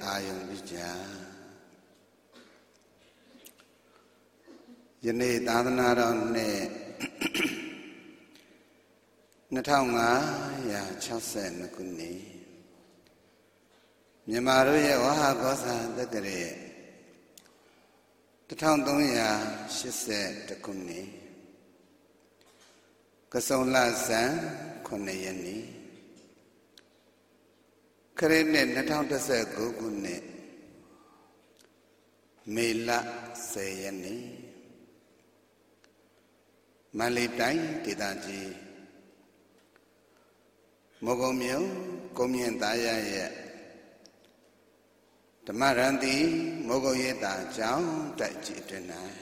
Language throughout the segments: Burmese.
ayam bija. Jadi tanah rone, ngetangga ya casen kuni. Nyamaru ya wah kosa tegere. Tetang dong ya sise tekuni. Kesolasan kone yani. Kerana netang desa gugune. Mela sayani. Malitai tidaji. Mogomyo komien daya ya. Tamaranti mogoyeta jauh tak jidenai.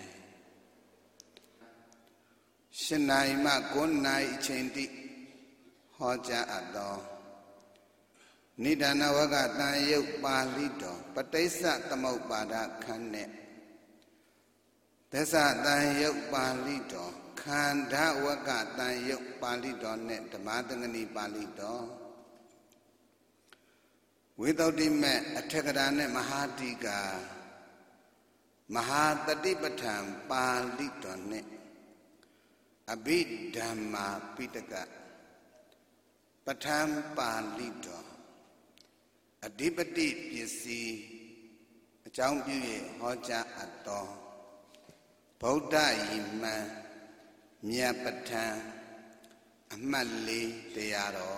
Senai mak kunai cendi hoja ado. Nidana waga tayuk palido patesa tamau pada kane. Desa tayuk palido kanda waga tayuk palido ne temadengani palido. Without him attackadane mahatiga mahatatipatham palido ne. Abhidhamma pitaka patham palido adipati pisi achaung pyue hoja atto Buddha yiman mya patham amat le tayaro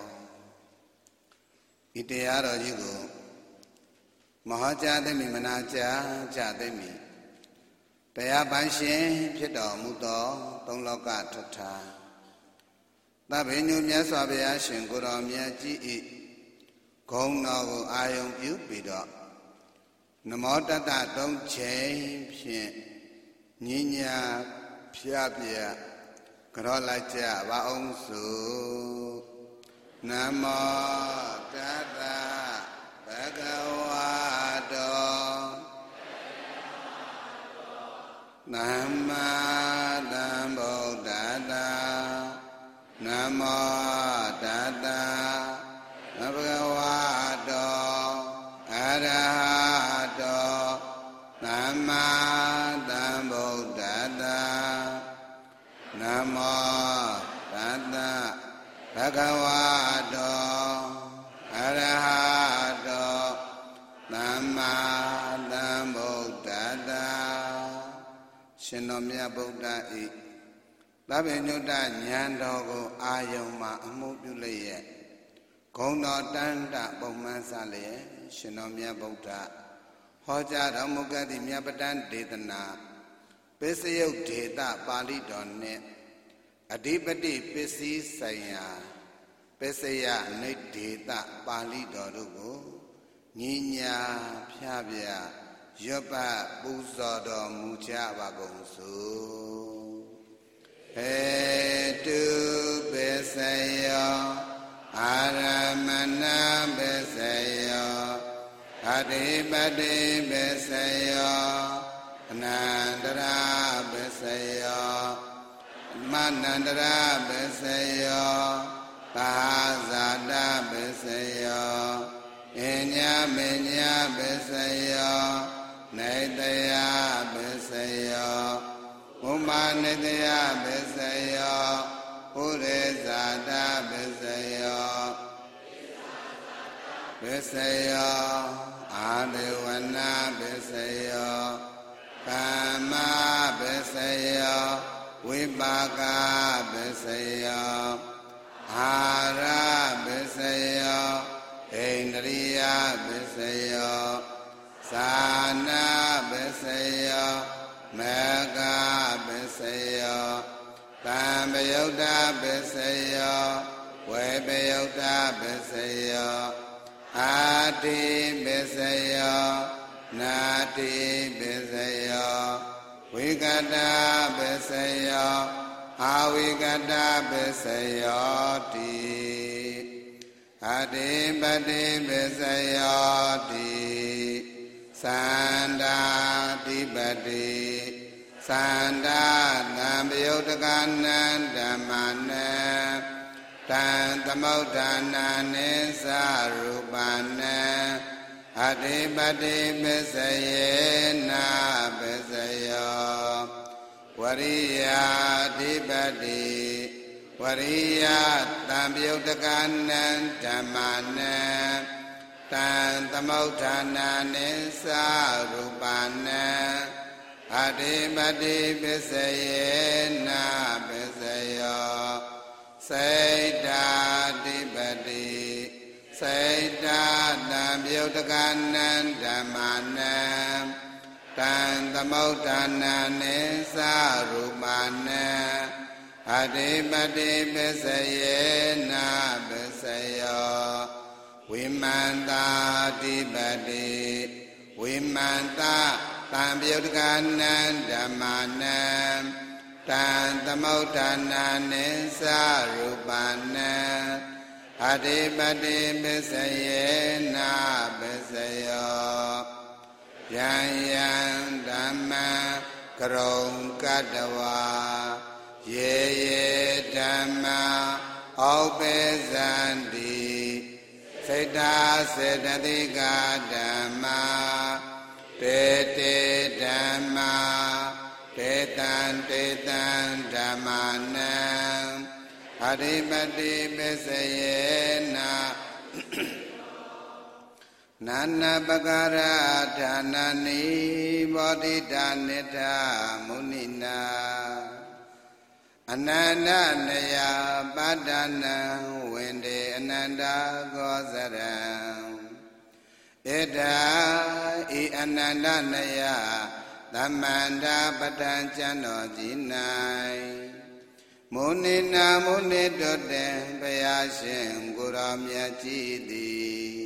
I tayaro ji ko mahaja themi manaja ja themi Taya Banshin Pido Mudo Dong Loka Tata Tabinu Myaswabaya Shinguro Myaji Gong Nogu Ayong Yu Pido Namo Tata Dong Chain Pien Ninya Piapia Karolaja Waong Su Namo Tata Bhagavato Nama Dambo Dada Namo Dada Bhagavato Arahato Nama Dambo Dada Namo Dada Bhagavato Arahato Nama Dambo Dada Shinomya Buddha I Labinyuta Nyandogo Ayoma Amupulaye Kondo Tanda Bomansale Shinomya Buddha Hoja Ramugadi Myapatan Dedana Pesayok Deda Pali Donne Adipati Pesi Saya Pesaya Nededa Pali Dorugo Ninya Pyabya Yopa Buzodo Muja Bagongsu Hetu Besayo Aramana Besayo Adipati Besayo Anandara Besayo Manandara Besayo Bahazada Besayo Inya Minya Besayo Naitaya Besayo Umanitaya Besayo Urezada Besayo Besayo Adiwana Besayo Kama Besayo Vibhaka Besayo Hara Besayo Indriya Besayo Sana Besayo Mega Besayo Tambayuda Besayo Webayuda Besayo Adi Besayo Nati Besayo Vigada Besayo Avigada Besayo Ti Adipati Besayo Ti Sanda Dipati Sanda Nambyotakanan Dhammana Tantamodana Nisa Rupana Adipati Pisayena Pisayo Wariya Adipati Wariya Tambhyutakanan Dhammanan Tan Tamauthana Nisa Rupana Adipati Pisayena Pisayo Saita Adipati Saita Tambhyutakanan Dhammanan Tan Tamauthana Nisa Rupana Adipati Pisayena Pisayo Vimanta Adipati Vimanta Tambhyutakanan Dhammanan Tan Tamauthana Nisa Rupana Adipati Pisayena Pisayo Yan Yan Dhamma Karong Kadawa Ye Ye Dhamma Aupezanti Seta Setatika Dhamma Te Te Dhamma Tetan Tetan Dhammanam Adipati Pisayena Nana Bhagara Dhanani Bodhidanita Munina Ananda Naya Padana Wende Ananda Gozaram Eda I Ananda Naya Dhamanda Patanchano Jinai Munina Munidote Payashin Guramya Chidi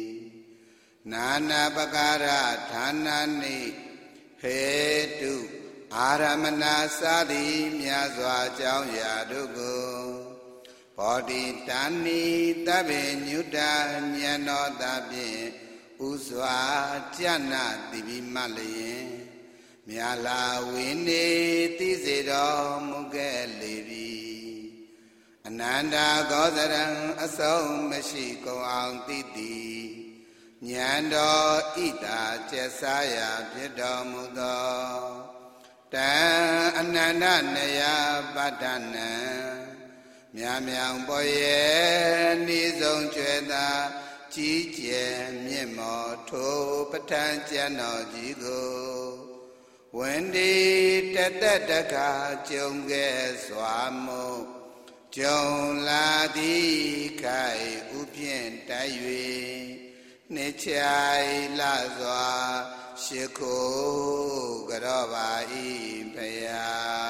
Nana Bhagara Dhanani Hetu Aramana Sadi Myazwa Chauya Dugu Bodhi Tani Tabe Nyuda Nyano Tabe Uswa Jana Divi Malaye Myala Wini Tizido Mugelevi Ananda Gozaran Asom Meshiko Antiti Nyando Ita Chesaya Pido Mudo Tan Ananda Naya Badana Miam Yang Boye Nizong Chweda Chi Chie Miemo To Patanchano Jigo Wendi Tatataka Chonge Swamo Chong La Di Kai Upien Tayue Nechai Lazwa Shiko Garova Ipaya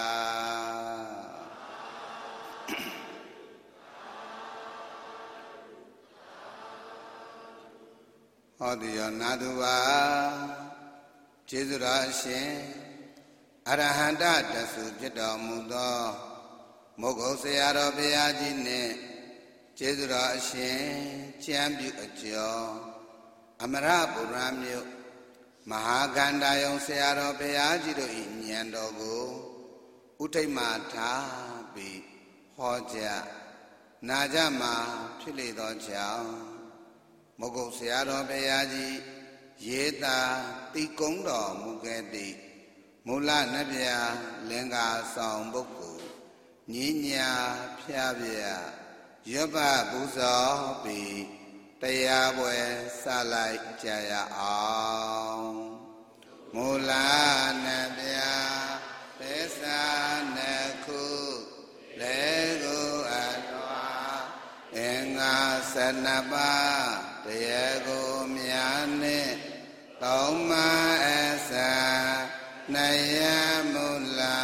Audio Naduva Chizura Shin Arahanda Dasu Jida Mudo Mogo Sayaro Beajine Chizura Shin Chambu Ajo Amara Puramyo Mahaganda Yon Sayaro Beajido Inyandogo Utemata Bi Hoja Najama Pilido Chow Mogo Sayaro Beaji Yeta Tikondo Mugedi Mula Nabia Lenga Song Boku Ninya Piavia Yoba Buzo Bi Tayabwe Salai Jaya Aung Mula Nabia Pesa Neku Lego Adwa Enga Sanaba Diego Miane Toma Esa Naya Mula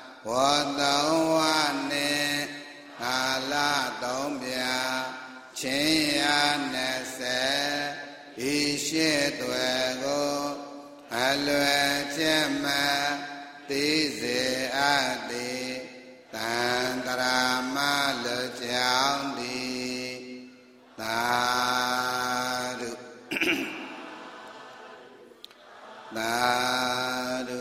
Wadawane Ala Tombia Chinya Nese Ishe Dwego Alwe Chema Tize Adi Tantarama Lujaundi Nadu Nadu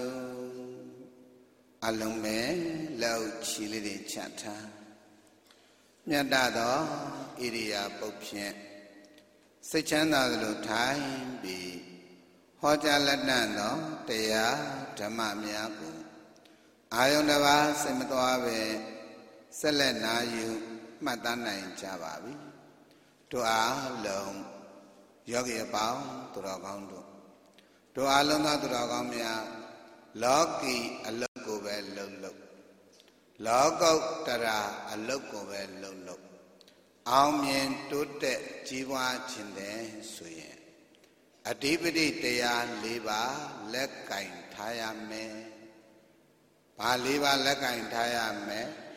Alume Lau Chili Chata Nyadado Iria Popien Sechanda Lu Time Be ဟောကြားလက်တန့်သောတရားဓမ္မများကိုအာယုန်တစ်ပါးစိတ်မသွားပဲဆက်လက်နာယူမှတ်သားနိုင်ကြပါပြီတို့အားလုံးယောဂီအပေါင်းသူတော်ကောင်းတို့အားလုံးသောသူတော်ကောင်းများလောကီအလုတ်ကိုပဲလှုပ်လောကုတ္တရာအလုတ်ကိုပဲလှုပ်အောင်မြင်တိုးတက်ကြီးပွားခြင်းတဲ့ဆိုရင်အဓိပတိတရား၄ပါးလက်ကင်ထားရမယ်။ဘာ၄ပါးလက်ကင်ထားရမယ်။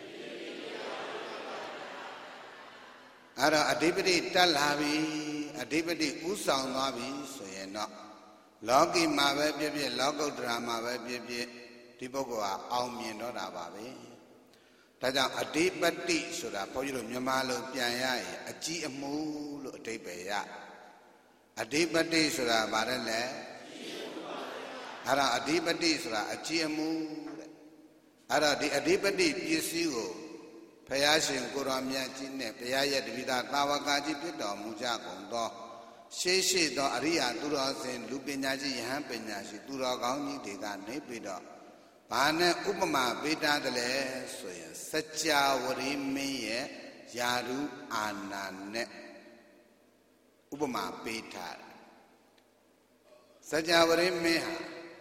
အဲ့တော့အဓိပတိတက်လာပြီအဓိပတိဥဆောင်သွားပြီဆိုရင်တော့လောကီမှာပဲဖြစ်ဖြစ်လောကုတ္တရာမှာပဲဖြစ်ဖြစ်ဒီပုဂ္ဂိုလ်ဟာအောင်မြင်တော့တာပါပဲ။ဒါကြောင့်အဓိပတိဆိုတာဘုန်းကြီးတို့မြန်မာလိုပြန်ရရင်အကြီးအမှုလို့အဓိပ္ပာယ်ရအဓိပတိဆိုတာဗါတယ်လေအဲ့ဒါအဓိပတိဆိုတာအကြီးအမှုတဲ့အဲ့တော့ဒီအဓိပတိပစ္စည်းကိုဘုရားရှင်ကိုရောမြတ်ကြီးနဲ့ဘုရားရဲ့တပိဋကသာဝကကြီးဖြစ်တော်မူကြကုန်သောရှေးသောအရိယာသူတော်စင်လူပညာရှိယဟန်ပညာရှိသူတော်ကောင်းကြီးတွေကနေပြီးတော့ဘာနဲ့ဥပမာပေးထားတယ်လဲဆိုရင်စัจ java ဝရိမင်းရဲ့ယာရုအာနာနဲ့ဥပမာပေးထားတယ်စัจ java ဝရိမင်းဟာ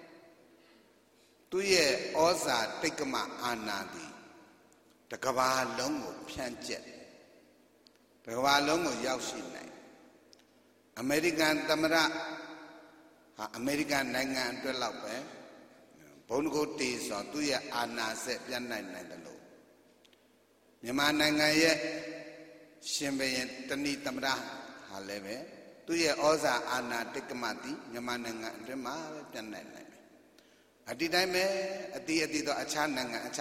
သူ့ရဲ့ဩဇာတိတ်ကမအာနာသည်တကဘာလုံးကိုဖြန့်ကျက်တကဘာလုံးကိုရောက်ရှိနိုင်အမေရိကန်သမ္မတဟာအမေရိကန်နိုင်ငံအတွက်လောက်ပဲဘုံကိုတေးဆိုသူ့ရဲ့အာဏာဆက်ပြန့်နိုင်တယ်လို့မြန်မာနိုင်ငံရဲ့ရှင်ဘုရင်တဏိသမ္မတဟာလည်းပဲသူ့ရဲ့ဩဇာအာဏာတိကမတိမြန်မာနိုင်ငံအတွင်းမှာပဲပြန့်နိုင်တယ်အတိတိုင်းပဲအတိတော့အခြားနိုင်ငံအ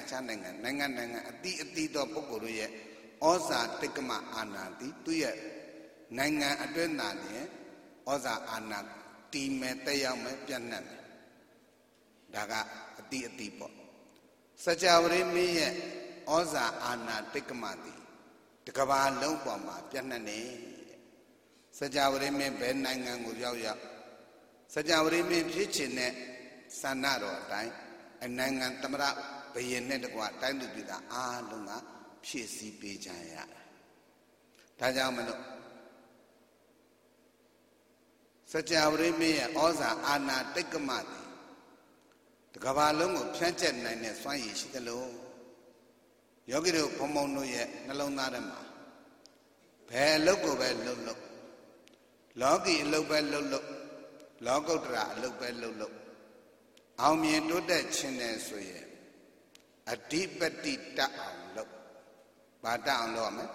တိတော့ပုဂ္ဂိုလ်တို့ရဲ့ဩဇာတိကမအာဏာတိသူ့ရဲ့နိုင်ငံအတွင်းသားနဲ့ဩဇာအာဏာတီမဲ့တက်ရောက်မဲ့ပြန့်နှံ့တယ်ဒါကအတိပေါ့စัจ java ဝရိမင်းရဲ့ဩဇာအာဏာတိတ်ကမတိတကဘာလုံးပေါ်မှာပြန့်နှံ့နေစัจ java ဝရိမင်းဘယ်နိုင်ငံကိုရောက်စัจ java ဝရိမင်းဖြစ်ခြင်းနဲ့ဆန္ဒတော်အတိုင်းအနိုင်ငံသမ္မတဘယင်နဲ့တကွာတိုင်းသူပြည်သားအားလုံးကဖြည့်ဆည်းပေးကြရတယ်ဒါကြောင့်မလို့စัจ java ဝရိမင်းရဲ့ဩဇာအာဏာတိတ်ကမတိတကဘာလုံးကိုဖြန့်ကျက်နိုင်တဲ့စွမ်းရည်ရှိသလိုယောဂီတို့ဘုံဘုံတို့ရဲ့နှလုံးသားထဲမှာဘယ်အလုပ်ကိုပဲလုပ်လောကီအလုပ်ပဲလုပ်လောကုတ္တရာအလုပ်ပဲလုပ်အောင်မြင်တိုးတက်ခြင်းနဲ့ဆိုရင်အဓိပတိတတ်အောင်လုပ်ဘာတတ်အောင်လုပ်ရမလဲ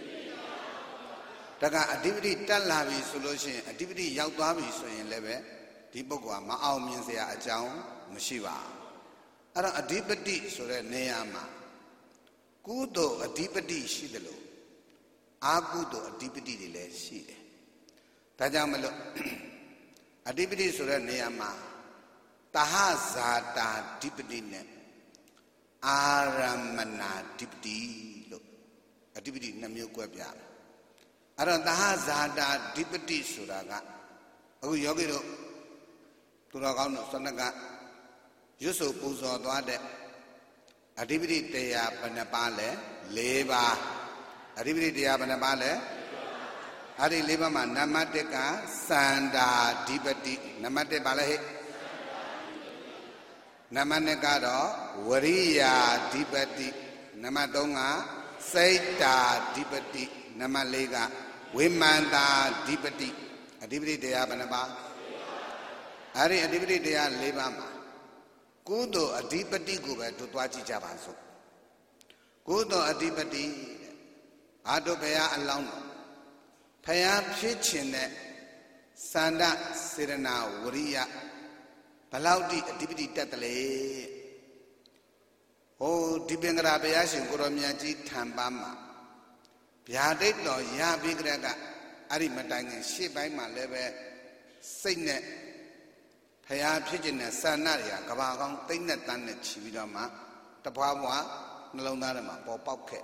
တကအဓိပတိတက်လာပြီဆိုလို့ရှိရင်အဓိပတိရောက်သွားပြီဆိုရင်လည်းပဲဒီပုဂ္ဂိုလ်ကမအောင်မြင်စရာအကြောင်းမရှိပါအဲ့တော့အဓိပတိဆိုတဲ့နေရာမှာကုသိုလ်အဓိပတိရှိတယ်လို့အာကုသိုလ်အဓိပတိတွေလည်းရှိတယ်ဒါကြောင့်မလို့အဓိပတိဆိုတဲ့နေရာမှာတဟဇာတာဓိပတိနဲ့အာရမဏဓိပတိလို့အဓိပတိနှစ်မျိုးကွဲပြားတယ်အဲ့တော့တဟဇာတာဓိပတိဆိုတာကအခုယောဂီတို့သူတော်ကောင်းတို့စနကရွတ်ဆိုပူဇော်သွားတဲ့အဓိပတိတရားဘယ်နှပါလဲ၄ပါးအဓိပတိတရားဘယ်နှပါလဲအဲ့ဒီ၄ပါးမှာနံပါတ်1ကစန္ဒာဓိပတိနံပါတ်1ပါလဲဟဲ့နံပါတ်2ကတော့ဝရိယာဓိပတိနံပါတ်3ကစိတ်တာဓိပတိနံပါတ်4ကဝိမန္တာဓိပတိအဓိပတိတရားဘယ်နှပါအဲ့ဒီအဓိပတိတရား၄ပါးမှာကုသိုလ်အဓိပတိကိုပဲတို့သွားကြည့်ကြပါစို့ကုသိုလ်အဓိပတိအာတုဘုရားအလောင်းတော်ဘုရားဖြစ်ခြင်းနဲ့စန္ဒစေရနာဝရိယဘလောက်တိအဓိပတိတက်တယ်လေဟိုဒီပင်္ဂရာဘုရားရှင်ကိုရောမြတ်ကြီးထံပါမှာဗျာဒိတ်တော်ရပြီးကြတဲ့ကအဲ့ဒီမတိုင်ခင်ရှေ့ပိုင်းမှာလည်းပဲစိတ်နဲ့ဘုရားဖြစ်ခြင်းနဲ့စန္ဒတွေကကဘာကောင်းသိမ့်နဲ့တန်းနဲ့ချီပြီးတော့မှတပွားပွားနှလုံးသားထဲမှာပေါ်ပေါက်ခဲ့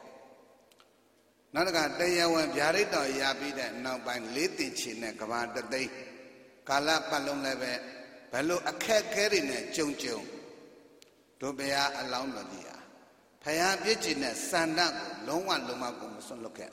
နောက်တစ်ခါတရားဝင်ဗျာဒိတ်တော်ရပြီးတဲ့နောက်ပိုင်းလေးတင်ချီနဲ့ကဘာတသိန်းကာလပတ်လုံးလည်းပဲဘယ်လိုအခက်အခဲတွေနဲ့ကြုံတို့ဘုရားအလောင်းတော်ကြီးဟာဖယားပြည့်ကျင်တဲ့စန္ဒကိုလုံးဝကိုမစွန့်လွတ်ခဲ့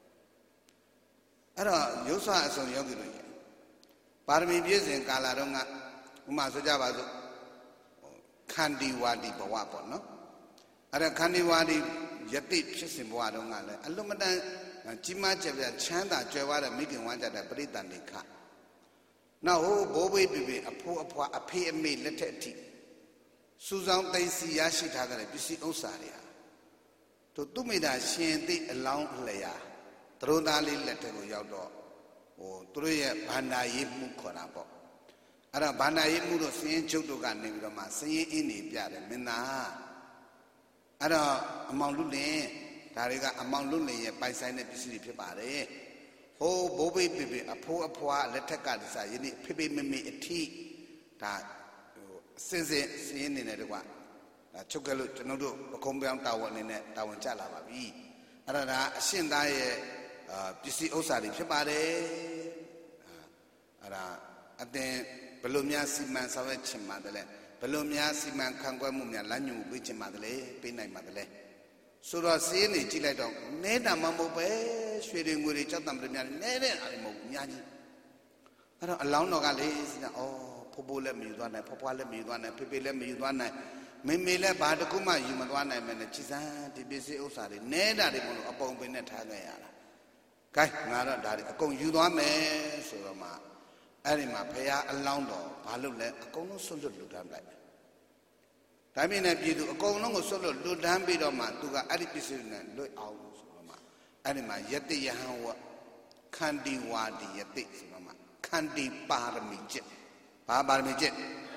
အဲ့တော့ရုပ်ဆွအစုံယောဂီတို့ရဲ့ပါရမီပြည့်စဉ်ကာလတုန်းကဥမာဆိုကြပါစို့ခန္တီဝါဒီဘဝပေါ့နော်အဲ့ဒါခန္တီဝါဒီယတိဖြစ်စဉ်ဘဝတုန်းကလည်းအလွန်မတန်ကြီးမားကျယ်ပြန့်ချမ်းသာကြွယ်ဝတဲ့မိခင်ဝမ်းကြတဲ့ပရိသန္တိခနောက်ဟိုဘိုးဘွေးပြပြအဖိုးအဖွားအဖေအမေလက်ထက်အထိစူဆောင်သိစီရရှိထားတဲ့ပစ္စည်းဥစ္စာတွေဟာတို့သူမိတာရှင်သိအလောင်းလျာသူတို့သားလေးလက်ထက်ကိုရောက်တော့သူတို့ရဲ့ဗန္ဒာရေးမှုခေါ်တာပေါ့အဲ့တော့ဗန္ဒာရေးမှုတို့စည်ရင်ချုပ်တို့ကနေပြီးတော့မှစည်ရင်အင်းနေပြတယ်မင်းသားအဲ့တော့အမောင်လူလင်ဒါတွေကအမောင်လူလင်ရဲ့ပိုင်ဆိုင်တဲ့ပစ္စည်းတွေဖြစ်ပါတယ်ဟိုးဘိုးဘေးပြပြအဖိုးအဖွားလက်ထက်ကတည်းကယနေ့ဖေဖေမေမေအထိဒါစင်ရင်နေတယ်ကွာဒါချုပ်ခဲ့လို့ကျွန်တော်တို့ပခုံးပြောင်းတာဝန်အနေနဲ့တာဝန်ကျလာပါပြီအဲ့ဒါအရှင်သားရဲ့ပစ္စည်းဥစ္စာတွေဖြစ်ပါတယ်အဲ့ဒါအတင်ဘယ်လိုများစီမံဆောင်ရွက်ချင်ပါတယ်လဲဘယ်လိုများစီမံခန့်ခွဲမှုများလမ်းညွှန်ပေးချင်ပါတယ်လဲပေးနိုင်ပါတယ်လဲဆိုတော့စီးနေကြည့်လိုက်တော့နေတာမှမဟုတ်ပဲရွှေတွေငွေတွေကြောက်တံပရများနေတဲ့အားလည်းမဟုတ်ဘူးအများကြီးအဲ့တော့အလောင်းတော်ကလေစဉ်းစားဖိုးဖိုးလည်းမယူသွားနိုင်ဖွားဖွားလည်းမယူသွားနိုင်ဖေဖေလည်းမယူသွားနိုင်မေမေလည်းဘာတစ်ခုမှယူမသွားနိုင်မယ်နဲ့ချစ်စမ်းဒီပစ္စည်းဥစ္စာတွေနေတာတွေမလို့အပုံပင်နဲ့ထားခဲ့ရတာကဲငါတော့ဒါတွေအကုန်ယူသွားမယ်ဆိုတော့မှအဲ့ဒီမှာဖရာအလောင်းတော်ဘာလို့လဲအကုန်လုံးဆွတ်လွတ်လူတန်းလိုက်ဒါမြင်တဲ့ပြည်သူအကုန်လုံးကိုဆွတ်လွတ်လူတန်းပြီးတော့မှသူကအဲ့ဒီပစ္စည်းတွေနဲ့လွတ်အောင်ဆိုတော့မှအဲ့ဒီမှာယတိယဟံဝခန္တီဝါဒီယတိဆိုတော့မှခန္တီပါရမီကျင့်ဘာပါရမီကျင့်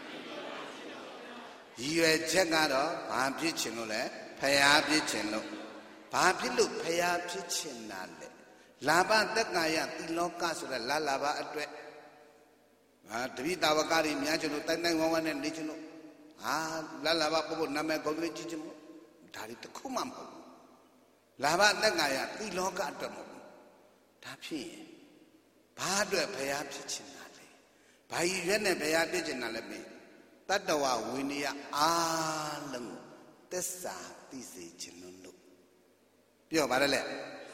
ရည်ရွယ်ချက်ကတော့ဘာဖြစ်ချင်လို့လဲဖရာဖြစ်ချင်လို့ဘာဖြစ်လို့ဖရာဖြစ်ချင်တာလဲလာဘသက်ကာယတိလောကဆိုတဲ့လာဘအတွက်တပိတာဝကတွေများချင်လို့တိုင်တိုင်ဝမ်းဝမ်းနဲ့နေချင်လို့လာဘပုဂ္ဂိုလ်နာမည်ကောင်းလေးကြည့်ချင်လို့ဒါတွေတစ်ခုမှမဟုတ်ဘူးလာဘသက်ကာယတိလောကအတွက်မဟုတ်ဘူးဒါဖြစ်ရင်ဘာအတွက်ဖရာဖြစ်ချင်တာလဲဘာရည်ရွယ်နဲ့ဖရာဖြစ်ချင်တာလဲမင်းတတ္တဝဝိနည်းအားလုံးကိုသစ္စာသိစေခြင်းလို့ပြောပါလေ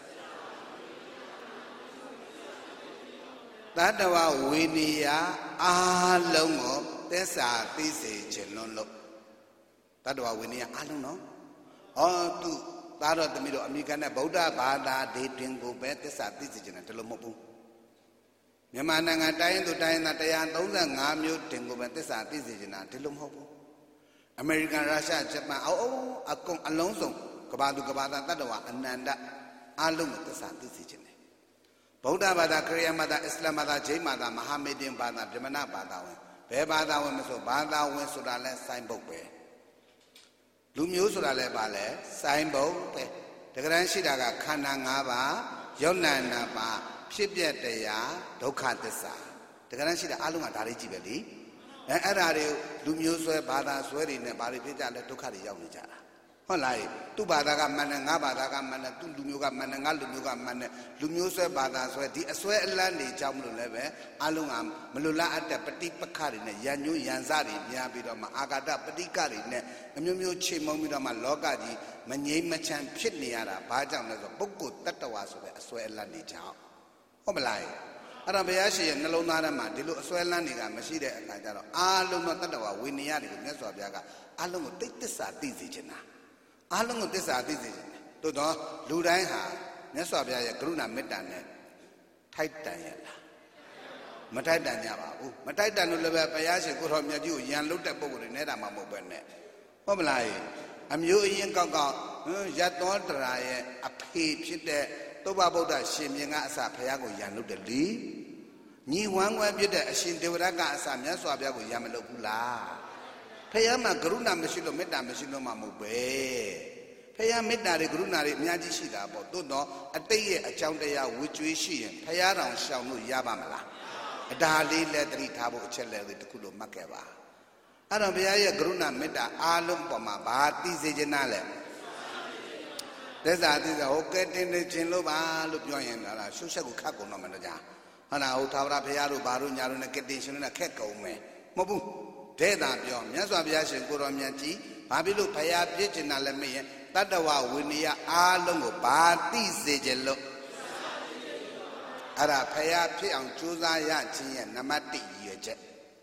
တတ္တဝဝိနည်းအားလုံးကိုသစ္စာသိစေခြင်းလို့တတ္တဝဝိနည်းအားလုံးနော်သူသားတော်သမီးတော်အမိကနဲ့ဗုဒ္ဓဘာသာဒေတွင်ကိုပဲသစ္စာသိစေခြင်းတယ်လို့မဟုတ်ဘူးမြန်မာနိုင်ငံတိုင်းသူတိုင်းသား135မျိုးတင်ကိုပဲသစ္စာသိစေချင်တာဒီလိုမဟုတ်ဘူးအမေရိကန်ရုရှားဂျပန်အကုန်အလုံးစုံကဘာသူကဘာသာတတ္တဝအနန္တအလုံးကိုသစ္စာသိစေချင်တယ်ဗုဒ္ဓဘာသာခရစ်ယာန်ဘာသာအစ္စလာမ်ဘာသာဂျိန်းဘာသာမဟာမေဒင်ဘာသာဗြဟ္မဏဘာသာဝင်ဘယ်ဘာသာဝင်မဆိုဘာသာဝင်ဆိုတာလဲစိုင်းပုတ်ပဲလူမျိုးဆိုတာလဲပါလဲစိုင်းပုတ်ပဲတကယ်တမ်းရှိတာကခန္ဓာ၅ပါးယုံနာနာပါဖြစ်ပြတရားဒုက္ခသစ္စာတကယ်တမ်းရှိတာအလုံးကဒါလေးကြည့်ပဲလေအဲ့ဒါတွေလူမျိုးဆွဲဘာသာဆွဲတွေနဲ့ဘာတွေဖြစ်ကြလဲဒုက္ခတွေရောက်နေကြတာဟုတ်လားသူ့ဘာသာကမှန်တယ်ငါဘာသာကမှန်တယ်သူ့လူမျိုးကမှန်တယ်ငါလူမျိုးကမှန်တယ်လူမျိုးဆွဲဘာသာဆွဲဒီအဆွဲအလန်းတွေကြောင့်မလို့လည်းပဲအလုံးကမလိုလားအပ်တဲ့ပฏิပက္ခတွေနဲ့ရန်ညွှန်းရန်စတွေများပြီးတော့မှအာဂတပฏิကတွေနဲ့အမျိုးမျိုးချိန်မုံပြီးတော့မှလောကကြီးမငြိမ်းမချမ်းဖြစ်နေရတာဘာကြောင့်လဲဆိုပုဂ္ဂိုလ်တ attva ဆိုတဲ့အဆွဲအလန်းတွေကြောင့်ဟုတ်မလားအဲ့တော့ဘုရားရှင်ရဲ့နှလုံးသားထဲမှာဒီလိုအစွဲလန်းတွေကမရှိတဲ့အခါကျတော့အားလုံးသောတတ္တဝဝိနည်းတွေကိုမြတ်စွာဘုရားကအားလုံးကိုသစ္စာသိစေချင်တာအားလုံးကိုသစ္စာသိစေချင်တယ်သို့တော့လူတိုင်းဟာမြတ်စွာဘုရားရဲ့ကရုဏာမေတ္တာနဲ့ထိုက်တန်ရလားမထိုက်တန်ကြပါဘူးမထိုက်တန်လို့လည်းပဲဘုရားရှင်ကိုတော်မြတ်ကြီးကိုယံလုတ်တဲ့ပုံကိုယ်တွေနဲ့တာမှမဟုတ်ပဲနဲ့ဟုတ်မလားအမျိုးအရင်ကောက်ရတ်တော်တရာရဲ့အဖေဖြစ်တဲ့သုဘဗုဒ္ဓရှင်မြင်ကအစဘုရားကိုယံလုတ်တယ်လေညီဝမ်းကွဲပြတဲ့အရှင်ဒေဝရကအစမြတ်စွာဘုရားကိုယံမလုတ်ဘူးလားဘုရားမှာကရုဏာမရှိလို့မေတ္တာမရှိလို့မှမဟုတ်ပဲဘုရားမေတ္တာတွေကရုဏာတွေအများကြီးရှိတာပေါ့သို့တော့အတိတ်ရဲ့အကြောင်းတရားဝေကျွေးရှိရင်ဘုရားတော်ရှောင်လို့ရပါမလားအဒါလေးလက်တတိထားဖို့အချက်လဲတခုလို့မှတ်ခဲ့ပါအဲ့တော့ဘုရားရဲ့ကရုဏာမေတ္တာအားလုံးပေါ်မှာဘာသိစေချင်တာလဲသစ္စာသိစေဟိုကဲတင်နေခြင်းလို့ပါလို့ပြောရင်လားရှုပ်ချက်ကိုခတ်ကုန်တော့မှတော့ကြာ Hana Utavra Piaru Baru Yaruna Kedishan and a Keko me. Mobu, Deda Biom, Yasabiash, Goromianti, Babilu Paya Pigeon Alame, Tadawa Winia Alongo Bati Sejelo Ara Paya Pian Chuza Yachi and Namati Yeje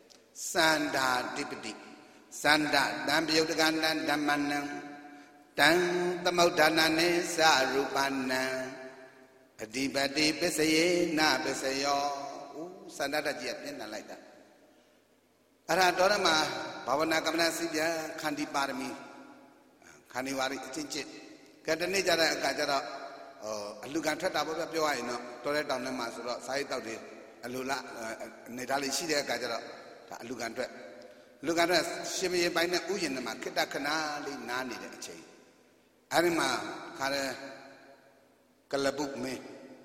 Sanda Dipiti Sanda Dambiogandan Damanam Dan the Modanane Sarupana Adibadi Besaye Na Besayo Sandata Jet like that. Ara Dorama Pavana Kamana Sibia Kandi Parami Kaniwari Chinchit Katanijara Kajara Alugan Tata Pioino Torre down the Masura Side of the Alula Netali Shida Kajara Alugan Look at us, Shimmy by the Uyanama, Kitakana, Nani, Arima, Kare Kalabuk me.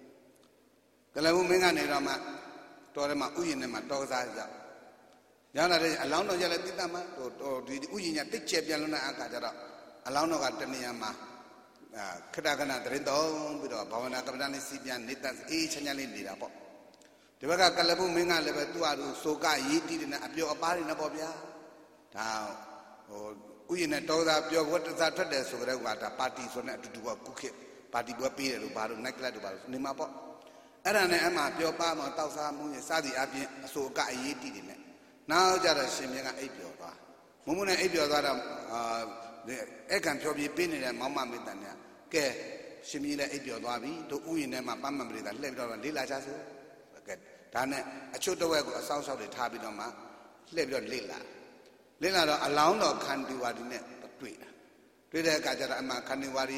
Kalabu Menganirama, Torema Uyanama, Tozaza. Yana alone of Yalatama, or the Uyina, the Chepialuna Akajara, Alano Gataniama, Kitakana, Rindo, with a Pavana Kabani Sibian, Nitas, each and Yalin. The Vaga Kalabu Menga Levetuaru, Soka, Yiti, and Apio Apari Nabobia. Now, Uyina told up your what is that today, so that what a party so not to do a cookie, party to appear to Baru Nakla to Baru Nimapo. And Emma, Pio Pama, Tausa, Sadi Abi, Soka, Yiti in it. Now, Jara Shimia Apio. Mumuna Apio, the Ekan Tobi Pin and Mamma Mitania, Ke, Shimila Apio, to Uyinema, Pamma, that left on Lila Jasu. Dane, a choto a sound of the Tabidoma, left on Lila. Lila alone or candy wardine, but tweet. Tweet a Gajara Candiwari,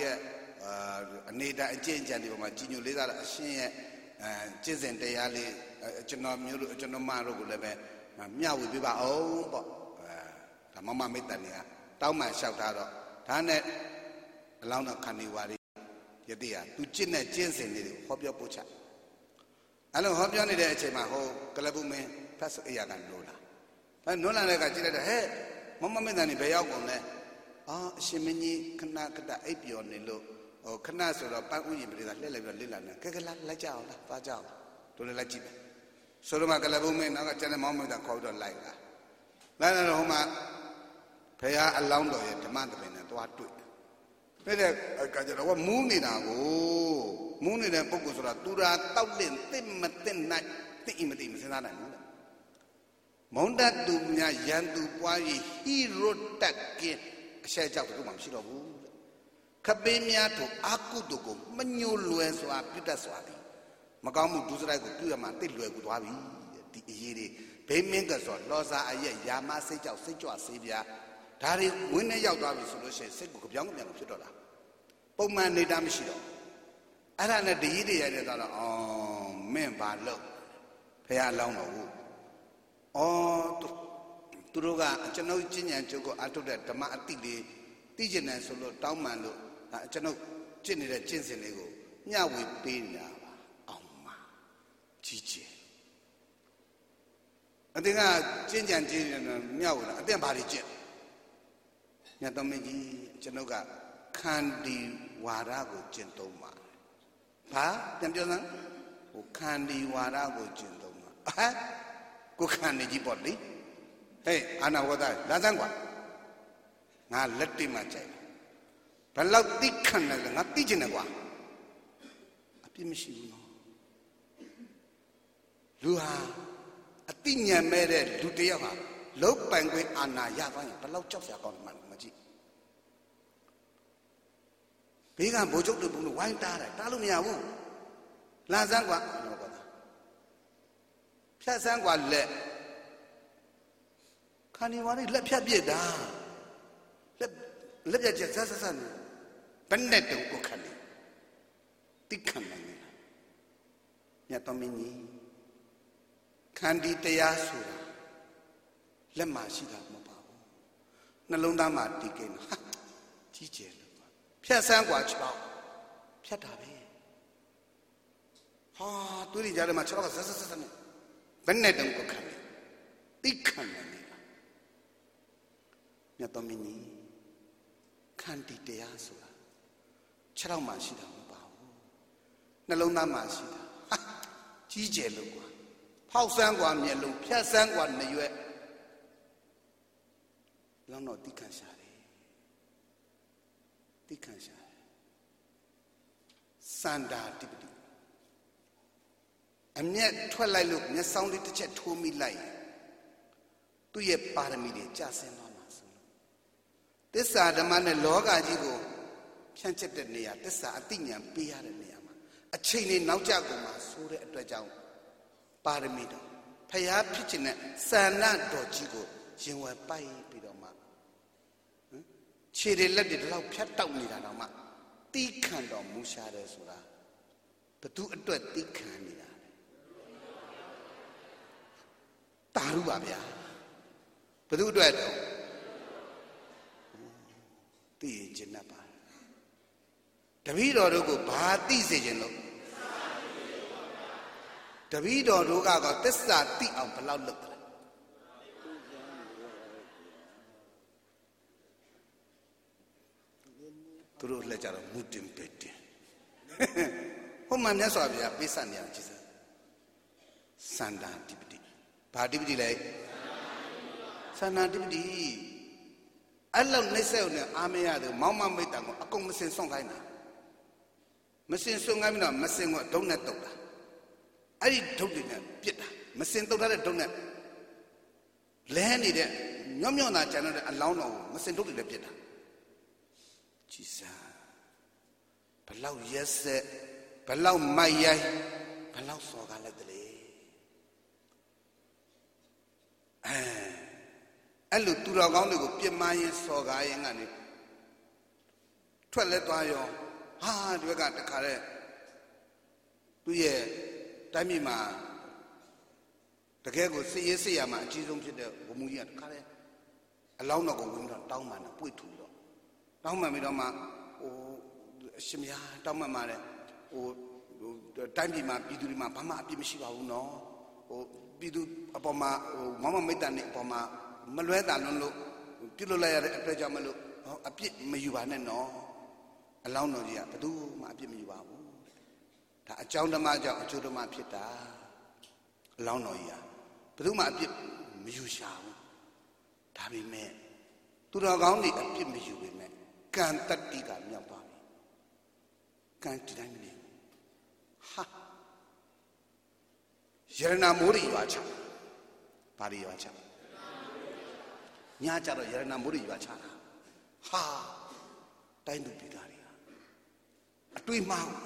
Neda, a change and my genu later, a sheen, Chizen Deali, Genomaro, Mia will be our own, the Mamma Mitania, Tauma shout out, Tane, alone or Candiwari, Yadia, to China Jensen, hope your butcher. I don't hope you only there, my whole Calabume, Pass Yagan Lola. And Nola got it ahead. Mamma Medani Bayagone. Ah, Shimini Kanaka Apio Nilo, or Canas or Paui, Lila, Kekala, Lajao, Pajao, to the Lajib. Soloma Calabume, Naga Chana Mamma that called on like that. Lana Homa Paya Alaundo, demand of it, what to it. What moon in our moon in a Bocusura, Tura, Tautlin, Tim, night, the imitation Senana. Monda Dumia Yandu Poi, he wrote that game, Shaja to Mamshiro. Cabemia to Akudugo, Manu Luensoa, Peter Swati. Magamu Duzra Guyama, Tiluabi, the Iri, Paymakers or Loza Aya, Yama, Seja, Seja, Savia. Tari, when a Yaudavi solution, said young men of Shidora. Poman Nedamshido. Arana the idiot, oh, men by love. Pay along a woo. Oh, Turuga, Chano Chin and Choco, I told that Tamati, Tijan and Solo, Taumando, Chano Chin in the Chinsenego. Now we pay now. Oh, ma. Chichi. I think I change and change and meow. I think about it. Yatomiji, Chanoga, Kandi Warago Gentoma. Pa, Tempionan? O Kandi Warago Gentoma. Ah, go Kandi body. Hey, Anna Wada, Lazangua. Now let him a check. But love the canal, not teaching a one. A pimishino. Luha, a tinya made it, Lutea, low penguin Anna Yavan, but love chops your government. Bigan Bojo to the white data, Talumia, Lazangua, Piazangua let Caniwari let Piabida. Let your Jessasan Benetto Cocani. Ticamani Yatomini Candi Teasura Lema Shida Mobile Nalunda Martikin Chichel. Piazangua Chow Piatabe. Ah, do the Jaramacho Sassan Benetto Cocani. Ticamani Yatomini Canti Teasura Charama Shida Mobile Nalona Mashida Chijelua ဖောက်ဆန်းกว่าမျက်လုံးဖြတ်ဆန်းกว่าနှရွက်လောင်းတော့တိခန့်ရှာတယ်တိခန့်ရှာတယ်စန္ဒာတိပတိအမျက်ထွက်လိုက်လို့မျက်စောင်းလေးတစ်ချက်ထိုးမိလိုက်သူ့ရဲ့ပါရမီတွေကျဆင်းသွားမှာဆိုလို့သစ္စာဓမ္မနဲ့လောကကြီးကိုဖြန့်ကျက်တဲ့နေရာသစ္စာအသိဉာဏ်ပေးရတဲ့နေရာမှာအချိန်လေးနောက်ကျကုန်မှာဆိုတဲ့အတွက်ကြောင့်ပါရမီတော်ဖျားဖြစ်ခြင်းနဲ့စန္ဒတော်ကြီးကိုရင်ဝယ်ပိုက်ပြီးတော့မှခြေတွေလက်တွေဒီလောက်ဖြတ်တောက်နေတာတော့မှတီးခံတော်မူရှာတယ်ဆိုတာဘသူအတွက်တီးခံနေတာတာရုပါဗျာဘသူအတွက်တော့သိရင်ကျင်တတ်ပါတပည့်တော်တို့ကိုဘာသိစေခြင်းလို့တပည့်တော်တို့ကတော့သစ္စာသိအောင်ဘယ်လောက်လုပ်တယ်သူတို့လက်ကြတော့မူတင်ပက်တင်ဟိုမှာမြတ်စွာဘုရားပေးစနေအောင်ကြည့်စမ်းစန္ဒာတိပတိဘာတိပတိလဲစန္ဒာတိပတိအဲ့လောက်နှိမ့်ဆက်နေအာမရတယ်မောင်းမမိတ်တံကိုအကုန်မစင်ဆွန့်ခိုင်းတာမစင်ဆွန့်ခိုင်းပြီးတော့မစင်ကိုဒုံနဲ့တုတ်တာအဲ့ဒီဒုတ်တွေနဲ့ပြစ်တာမစင်တုတ်ထားတဲ့ဒုတ်နဲ့လဲနေတဲ့ညော့ညော့သာကျန်တဲ့အလောင်းတော်ကိုမစင်ဒုတ်တွေနဲ့ပြစ်တာကြည်စမ်းဘလောက်ရက်ဆက်ဘလောက်မိုက်ရိုက်ဘလောက်စော်ကားလိုက်တယ်လေအဲ့လိုသူတော်ကောင်းတွေကိုပြစ်မှားရင်စော်ကားရင်ကနေထွက်လဲသွားရောဟာဒီဘက်ကတခါတဲ့သူ့ရဲ့တိုင်းပြည်မှာတကယ်ကိုစစ်ရေးစစ်ရမှာအကြီးဆုံးဖြစ်တဲ့ဘုံမူကြီးကတခါတဲ့အလောင်းတော်ကိုဝင်တော့တောင်းပန်တာပွေ့ထူတော့တောင်းပန်ပြီးတော့မှဟိုအရှင်မယားတောင်းပန်ပါတယ်ဟိုတိုင်းပြည်မှာပြည်သူတွေမှာဘာမှအပြစ်မရှိပါဘူးနော်ဟိုပြည်သူအပေါ်မှာဟိုမောင်မမိတ်တန်နဲ့အပေါ်မှာမလွဲတာလွန်းလို့ပြုတ်လို့လိုက်ရတဲ့အတွက်ကြောင့်မလို့အပြစ်မယူပါနဲ့နော်အလောင်းတော်ကြီးကဘယ်သူမှအပြစ်မယူပါဘူးဒါအကြောင်းဓမ္မကြောင့်အကျိုးဓမ္မဖြစ်တာအလောင်းတော်ကြီးကဘယ်သူမှအပြစ်မယူရှာဘူးဒါပေမဲ့သူတော်ကောင်းတွေအပြစ်မယူပေမဲ့ကံတတ္တိကမြောက်သွားပြီကံဒီတိုင်းမနေဟာယရဏမိုးရိရွာချဘာရိရွာချညကြတော့ယရဏမိုးရိရွာချတာဟာတိုင်းသူပြည်သားတွေအတွေ့မှား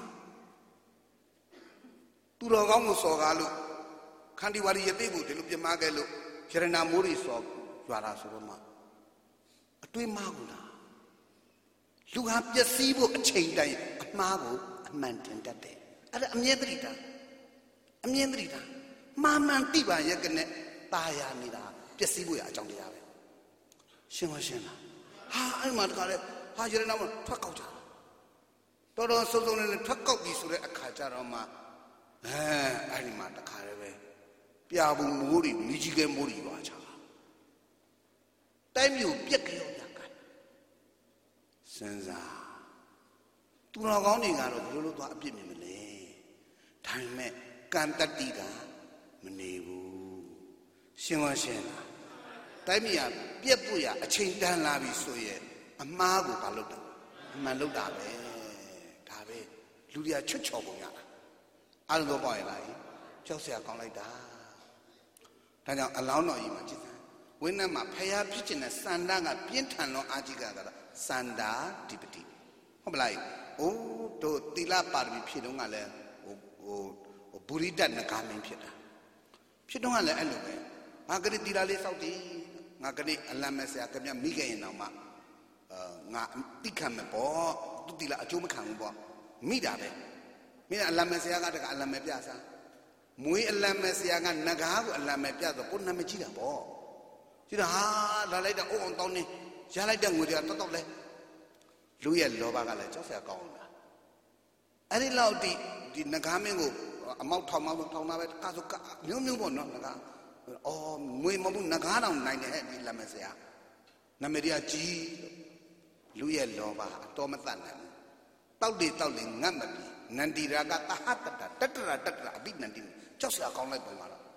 သူတော်ကောင်းကိုစော်ကားလို့ခန္တီဝါရီယသိကိုဒီလိုပြမခဲ့လို့ယရဏမိုးရိစော်ရွာတာဆိုတော့မှအတွေ့မှားဘူးလားလူဟာပျက်စီးဖို့အချိန်တိုင်းအမှားကိုအမှန်တင်တတ်တယ်အဲ့ဒါအမြဲတည်းတာအမြဲတည်းတာမာမှန်တိပါရဲ့ကနဲ့ตาရနေတာပျက်စီးဖို့ရအကြောင်းတရားပဲရှင်းမရှင်းလားဟာအဲ့မှာတခါလေဟာရဏမထွက်ကောက်ကြတော်တော်စုံစုံနဲ့ထွက်ကောက်ပြီဆိုတဲ့အခါကျတော့မှအဲ့ဒီမှာတခါလေပဲပြဘူးမိုးတွေမိကြီးကဲမိုးတွေရွာချတာတိုင်းမျိုးပြက်ကြောပြကန်စဉ်းစားသူတော်ကောင်းတွေကတော့ဘယ်လိုလုပ်သွားအပြစ်မြင်မလဲဒါပေမဲ့ကံတတ္တိကမနေဘူးရှင်းမရှင်းလားတိုင်းပြည်ကပြက်ဖို့ရအချိန်တန်လာပြီဆိုရင်အမှားကိုမလုပ်တာအမှန်လုပ်တာပဲဒါပဲလူတွေကချွတ်ချော်ပုံရတာအားလုံးတော့ပေါ့ရလားကြောက်စရာကောင်းလိုက်တာဒါကြောင့်အလောင်းတော်ကြီးမှာကြည့်စမ်းဝိနည်းမှာဖျားဖြစ်ခြင်းနဲ့စန္ဒကပြင်းထန်သောအာကြီးကကတော့စန္ဒာဓိပတိဟုတ်မလားအိုးတို့သီလပါရမီဖြည့်တော့ကလည်းဟိုဘူရိတနဂါမင်းဖြစ်တာဖြစ်တော့ကလည်းအဲ့လိုပဲငါကလေးသီလလေးစောက်တည်ငါကလေးအလံမဲ့ဆရာကမြမိခဲ့ရင်တော့မှငါတိခံမယ်ပေါ့သူသီလအကျိုးမခံဘူးပေါ့မိတာပဲမိတာအလံမဲ့ဆရာကတကအလံမဲ့ပြစားမွေးအလံမဲ့ဆရာကနဂါကိုအလံမဲ့ပြတော့ကိုနာမည်ကြီးတာပေါ့ကြည့်တာဟာလာလိုက်တော့အုံအောင်တောင်းနေရလိုက်တဲ့ငွေတွေကတော်တော်လဲလူရဲ့လောဘကလည်းကြောက်စရာကောင်းတာအဲ့ဒီလောက်ဒီနဂါမင်းကိုအမောက်ထောင်တာပဲကာဆိုကမျိုးမျိုးပေါ့နော်နဂါအော်မွေမဘူးနဂါတောင်နိုင်တယ်ဒီလမ်းမဆရာနမရိယကြီးလူရဲ့လောဘအတော်မတတ်နိုင်ဘူးတောက်လေငတ်မပြီနန္တိရာကတဟတတတတရအဘိနန္တိကြောက်စရာကောင်းလိုက်ပုံပါတော့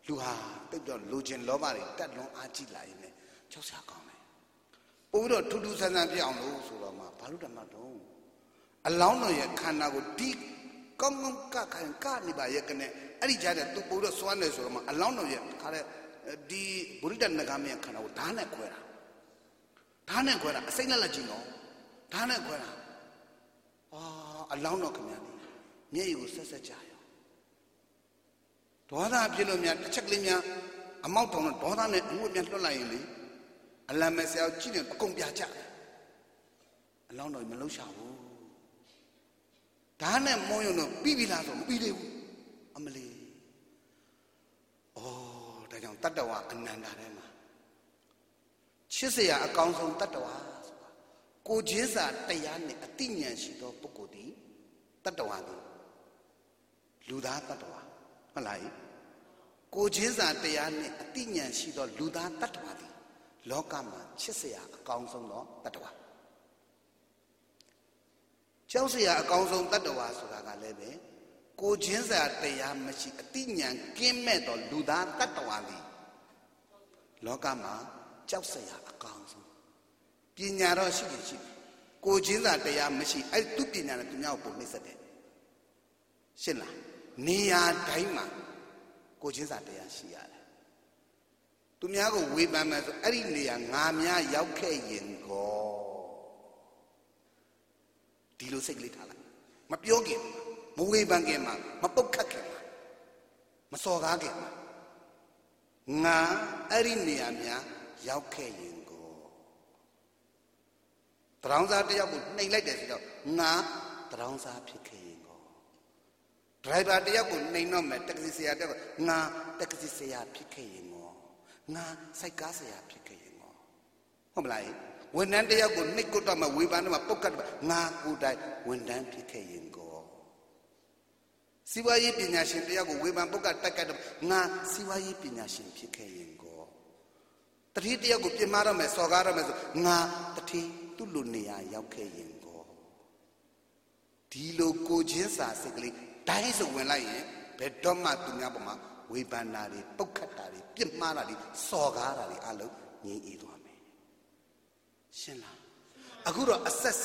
လူဟာတိတ်တော့လူချင်းလောဘတွေတက်လွန်အားကြီးလာရင်လည်းကြောက်စရာကောင်းတယ်ပို့ပြီးတော့ထူးထူးဆန်းဆန်းပြအောင်လို့ဆိုတော့မှဘာလို့တမတော့အလောင်းတော်ရဲ့ခန္ဓာကိုဒီကောင်းကောင်းကနေပါရဲ့ကနေအဲ့ဒီကြားတဲ့သူပို့တော့စွမ်းတယ်ဆိုတော့မှအလောင်းတော်ရဲ့ခါတဲ့ဒီဗုဒ္ဓနဂါမရဲ့ခန္ဓာကိုဓာတ်နဲ့ခွဲတာအစိမ့်လက်လက်ကြည့်တော့ဓာတ်နဲ့ခွဲတာအလောင်းတော်ခင်ဗျာမျက်ရည်ကိုဆက်ဆက်ကြရောဒေါသဖြစ်လို့များတစ်ချက်ကလေးများအမောက်တောင်တော့ဒေါသနဲ့အငွေ့ပြန်လွှတ်လိုက်ရင်လေအလံမဲဆရာကြည့်နေအကုန်ပြကြတယ်အလောင်းတော်မလုံးရှာဘူးဓာတ်နဲ့မုံရုံတော့ပြီးပြီလားဆိုမပြီးသေးဘူးအမလီဒါကြောင့်တတ္တဝါအနန္တထဲမှာချစ်စရာအကောင်းဆုံးတတ္တဝါဆိုတာကိုချင်းစာတရားနဲ့အတိညာဏ်ရှိသောပုဂ္ဂိုလ်ဒီတတ္တဝါဒီလူသားတတ္တဝါဟုတ်လားကိုချင်းစာတရားနဲ့အတိညာဏ်ရှိသောလူသားတတ္တဝါဒီလောကမှာချစ်စရာအကောင်းဆုံးသောတတ္တဝါကြောက်စရာအကောင်းဆုံးတတ္တဝါဆိုတာကလည်းပဲကိုချင်းစာတရားမရှိအတိညာဏ်ကင်းမဲ့သောလူသားတတ္တဝါဒီလောကမှာကြောက်စရာအကောင်းဆုံးပညာတော့ရှိတယ်ကိုချင်းစာတရားမရှိအဲ့သူပညာနဲ့သူများကိုပုံနှိမ့်ဆက်တယ်ရှင်းလားနေရာတိုင်းမှာကိုချင်းစာတရားရှိရတယ်သူများကိုဝေဖန်မယ်ဆိုအဲ့ဒီနေရာငါများရောက်ခဲ့ရင်ကောဒီလိုစိတ်ကလေးထားလိုက်မပြောခင်မဝေဖန်ခင်မှာမပုတ်ခတ်ခင်မှာမစော်ကားခင်မှာငါအဲ့ဒီနေရာများရောက်ခဲ့ရင်ကိုတရောင်းစားတယောက်ကိုနှိမ်လိုက်တယ်ဆိုတော့ငါတရောင်းစားဖြစ်ခဲ့ရင်ကိုဒရိုင်ဘာတယောက်ကိုနှိမ်တော့မယ်တက္ကစီဆရာတယောက်ကငါတက္ကစီဆရာဖြစ်ခဲ့ရင်ကိုငါစိုက်ကားဆရာဖြစ်ခဲ့ရင်ကိုဟုတ်မလားဝန်ထမ်းတယောက်ကိုနှိပ်ကွတ်တော့မှဝေဖန်တော့မှပုတ်ကတ်တော့ငါကိုယ်တိုင်ဝန်ထမ်းဖြစ်ခဲ့ရင်ကိုစီးပွားရေးပညာရှင်တယောက်ကိုဝေဖန်ပုတ်ကတ်တက်ကတ်တော့ငါစီးပွားရေးပညာရှင်ဖြစ်ခဲ့ရင်ကိုတတိတယောက်ကိုပြင်မာတော့မယ်စော်ကားတော့မယ်ဆိုငါတတိသူ့လိုနေရာရောက်ခဲ့ရင်ကိုဒီလိုကိုချင်းစာစိတ်ကလေးတိုင်းဆိုဝင်လိုက်ရင်ဘယ်တော့မှသူများပေါ်မှာဝေဖန်တာတွေပုတ်ခတ်တာတွေပြစ်မှားတာတွေစော်ကားတာတွေအလုံးငြိမ်းအေးသွားမယ်ရှင်းလားအခုတော့အဆက်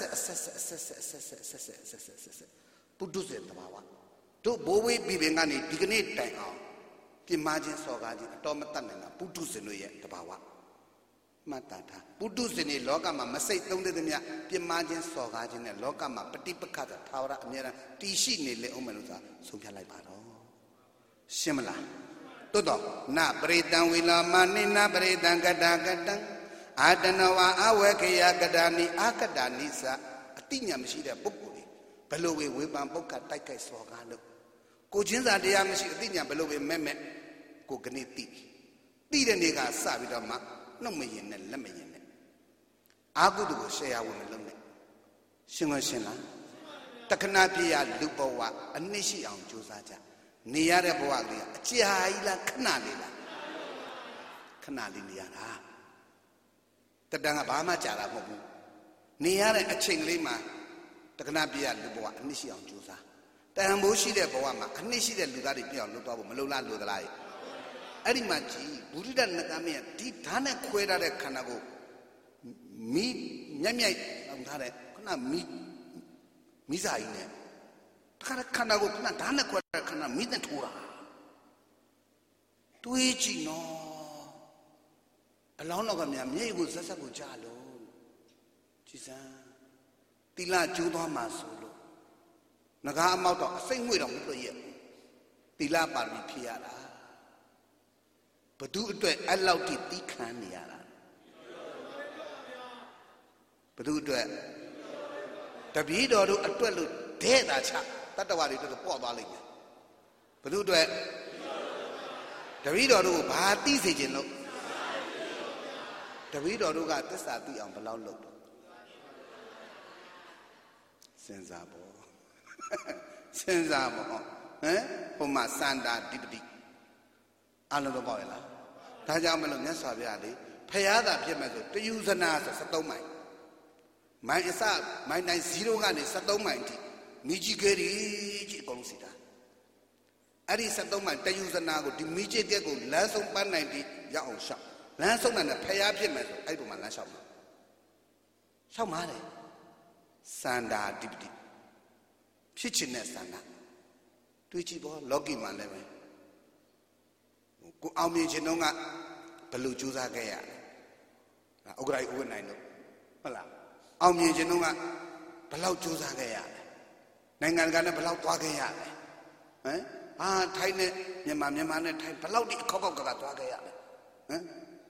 ပုဒ္ဓစေတဘာဝတို့ဘိုးဝေးပြည်ပင်ကနေဒီကနေ့တိုင်အောင်ပြစ်မှားခြင်းစော်ကားခြင်းအတော်မတတ်နိုင်တာပုဒ္ဓစေတို့ရဲ့တဘာဝမှတ်တာထားပုဒ္ဓစေနေလောကမှာမစိတ်သုံးတဲ့သမျှပြစ်မှားခြင်းစော်ကားခြင်းနဲ့လောကမှာပฏิပက္ခသာထာဝရအမြဲတမ်းတည်ရှိနေလေအောင်မယ်လို့သာဆုံးဖြတ်လိုက်ပါတော့ရှင်းမလားတိုးတော့နပရိတံဝိလာမနိနပရိတံကတကတံအာတနဝအဝေခေယကတာနိအာကတာနိသအတိညာမရှိတဲ့ပုဂ္ဂိုလ်တွေဘယ်လိုဝေဖန်ပုတ်ကတိုက်ခိုက်စော်ကားလို့ကိုချင်းစာတရားမရှိအတိညာဘယ်လိုပဲမဲ့ကိုကနေတိတဲ့နေ့ကစပြီးတော့မှနှုတ်မရင်နဲ့လက်မရင်နဲ့အာဟုတုကိုရှေ့ရဝင်မလုံးနဲ့ရှင်းရှင်းလားတခဏပြည့်ရလူဘဝအနည်းရှိအောင်ကြိုးစားကြနေရတဲ့ဘဝကလေးအကြာကြီးလားခဏလေးလားခဏလေးနေရတာတတန်ကဘာမှကြာတာမဟုတ်ဘူးနေရတဲ့အချိန်ကလေးမှာတခဏပြည့်ရလူဘဝအနည်းရှိအောင်ကြိုးစားတန်ဖိုးရှိတဲ့ဘဝမှာအနည်းရှိတဲ့လူသားတွေပြည့်အောင်လုပ်သွားဖို့မလုံလားလို့သလားအဲ့ဒီမှာကြည်ဘုရားနဂါမင်းဒီဓာတ်နဲ့ခွဲထားတဲ့ခန္ဓာကိုမိမြိုက်အောင်ထားတဲ့ခဏမိစာကြီးနဲ့ခန္ဓာကိုခဏဓာတ်နဲ့ခွဲထားတဲ့ခန္ဓာမိနဲ့ထိုးတာတွေးကြည့်နော်အလောင်းတော်ကများမျက်ရည်ကိုဆက်ဆက်ကိုကြားလို့ကြည်စမ်းတိလကျိုးသွားမှာဆိုလို့ငကားအမောက်တော့အစိမ့်ငွေတော့မလွတ်ရဲ့တိလပါရမီဖြစ်ရတာဘသူအတွက်အဲ့လောက်တိတီးခံနေရတာဘသူအတွက်တပည့်တော်တို့အတွက်လို့တဲ့တာချတတ္တဝါတွေတို့ပေါ့သွားလိမ့်မယ်ဘသူအတွက်တပည့်တော်တို့ကိုဘာသိစေခြင်းလို့တပည့်တော်တို့ကသစ္စာသိအောင်ဘယ်လောက်လုပ်တော့စဉ်းစားပေါ့စဉ်းစားပေါ့ဟမ်ဟိုမှာစန္ဒာဓိပတိအလုံးတော့ပေါ့ရလားဒါကြောင့်မလို့မြတ်စွာဘုရားလေဖရာသာဖြစ်မဲ့ဆိုတယူဇနာဆို73မိုင်မိုင်အစမိုင်တိုင်း0ကနေ73မိုင်ထိမိကြီးကလေးကြီးအကုန်လုံးစီတာအဲ့ဒီ73မှတယူဇနာကိုဒီမိချစ်ကက်ကိုလမ်းဆုံးပန်းနိုင်တိရောက်အောင်ရှောက်လမ်းဆုံးတဲ့ဖျားဖြစ်မယ်ဆိုအဲ့ဒီမှာလမ်းလျှောက်မှာရှောက်မှာလေစန္ဒာဓိပတိဖြစ်ချင်တဲ့စန္ဒာတွေးကြည့်ပေါ့လောကီမှာလည်းပဲကိုအောင်မြင်ခြင်းတော့ကဘယ်လိုကြိုးစားခဲ့ရလဲဥက္ကရာဥဝနိုင်လို့ဟုတ်လားအောင်မြင်ခြင်းတော့ကဘယ်လောက်ကြိုးစားခဲ့ရလဲနိုင်ငံကလည်းဘယ်လောက်သွားခဲ့ရလဲဟမ်ထိုင်းနဲ့မြန်မာနဲ့ထိုင်းဘယ်လောက်ဒီအခောက်ကသွားခဲ့ရလဲဟမ်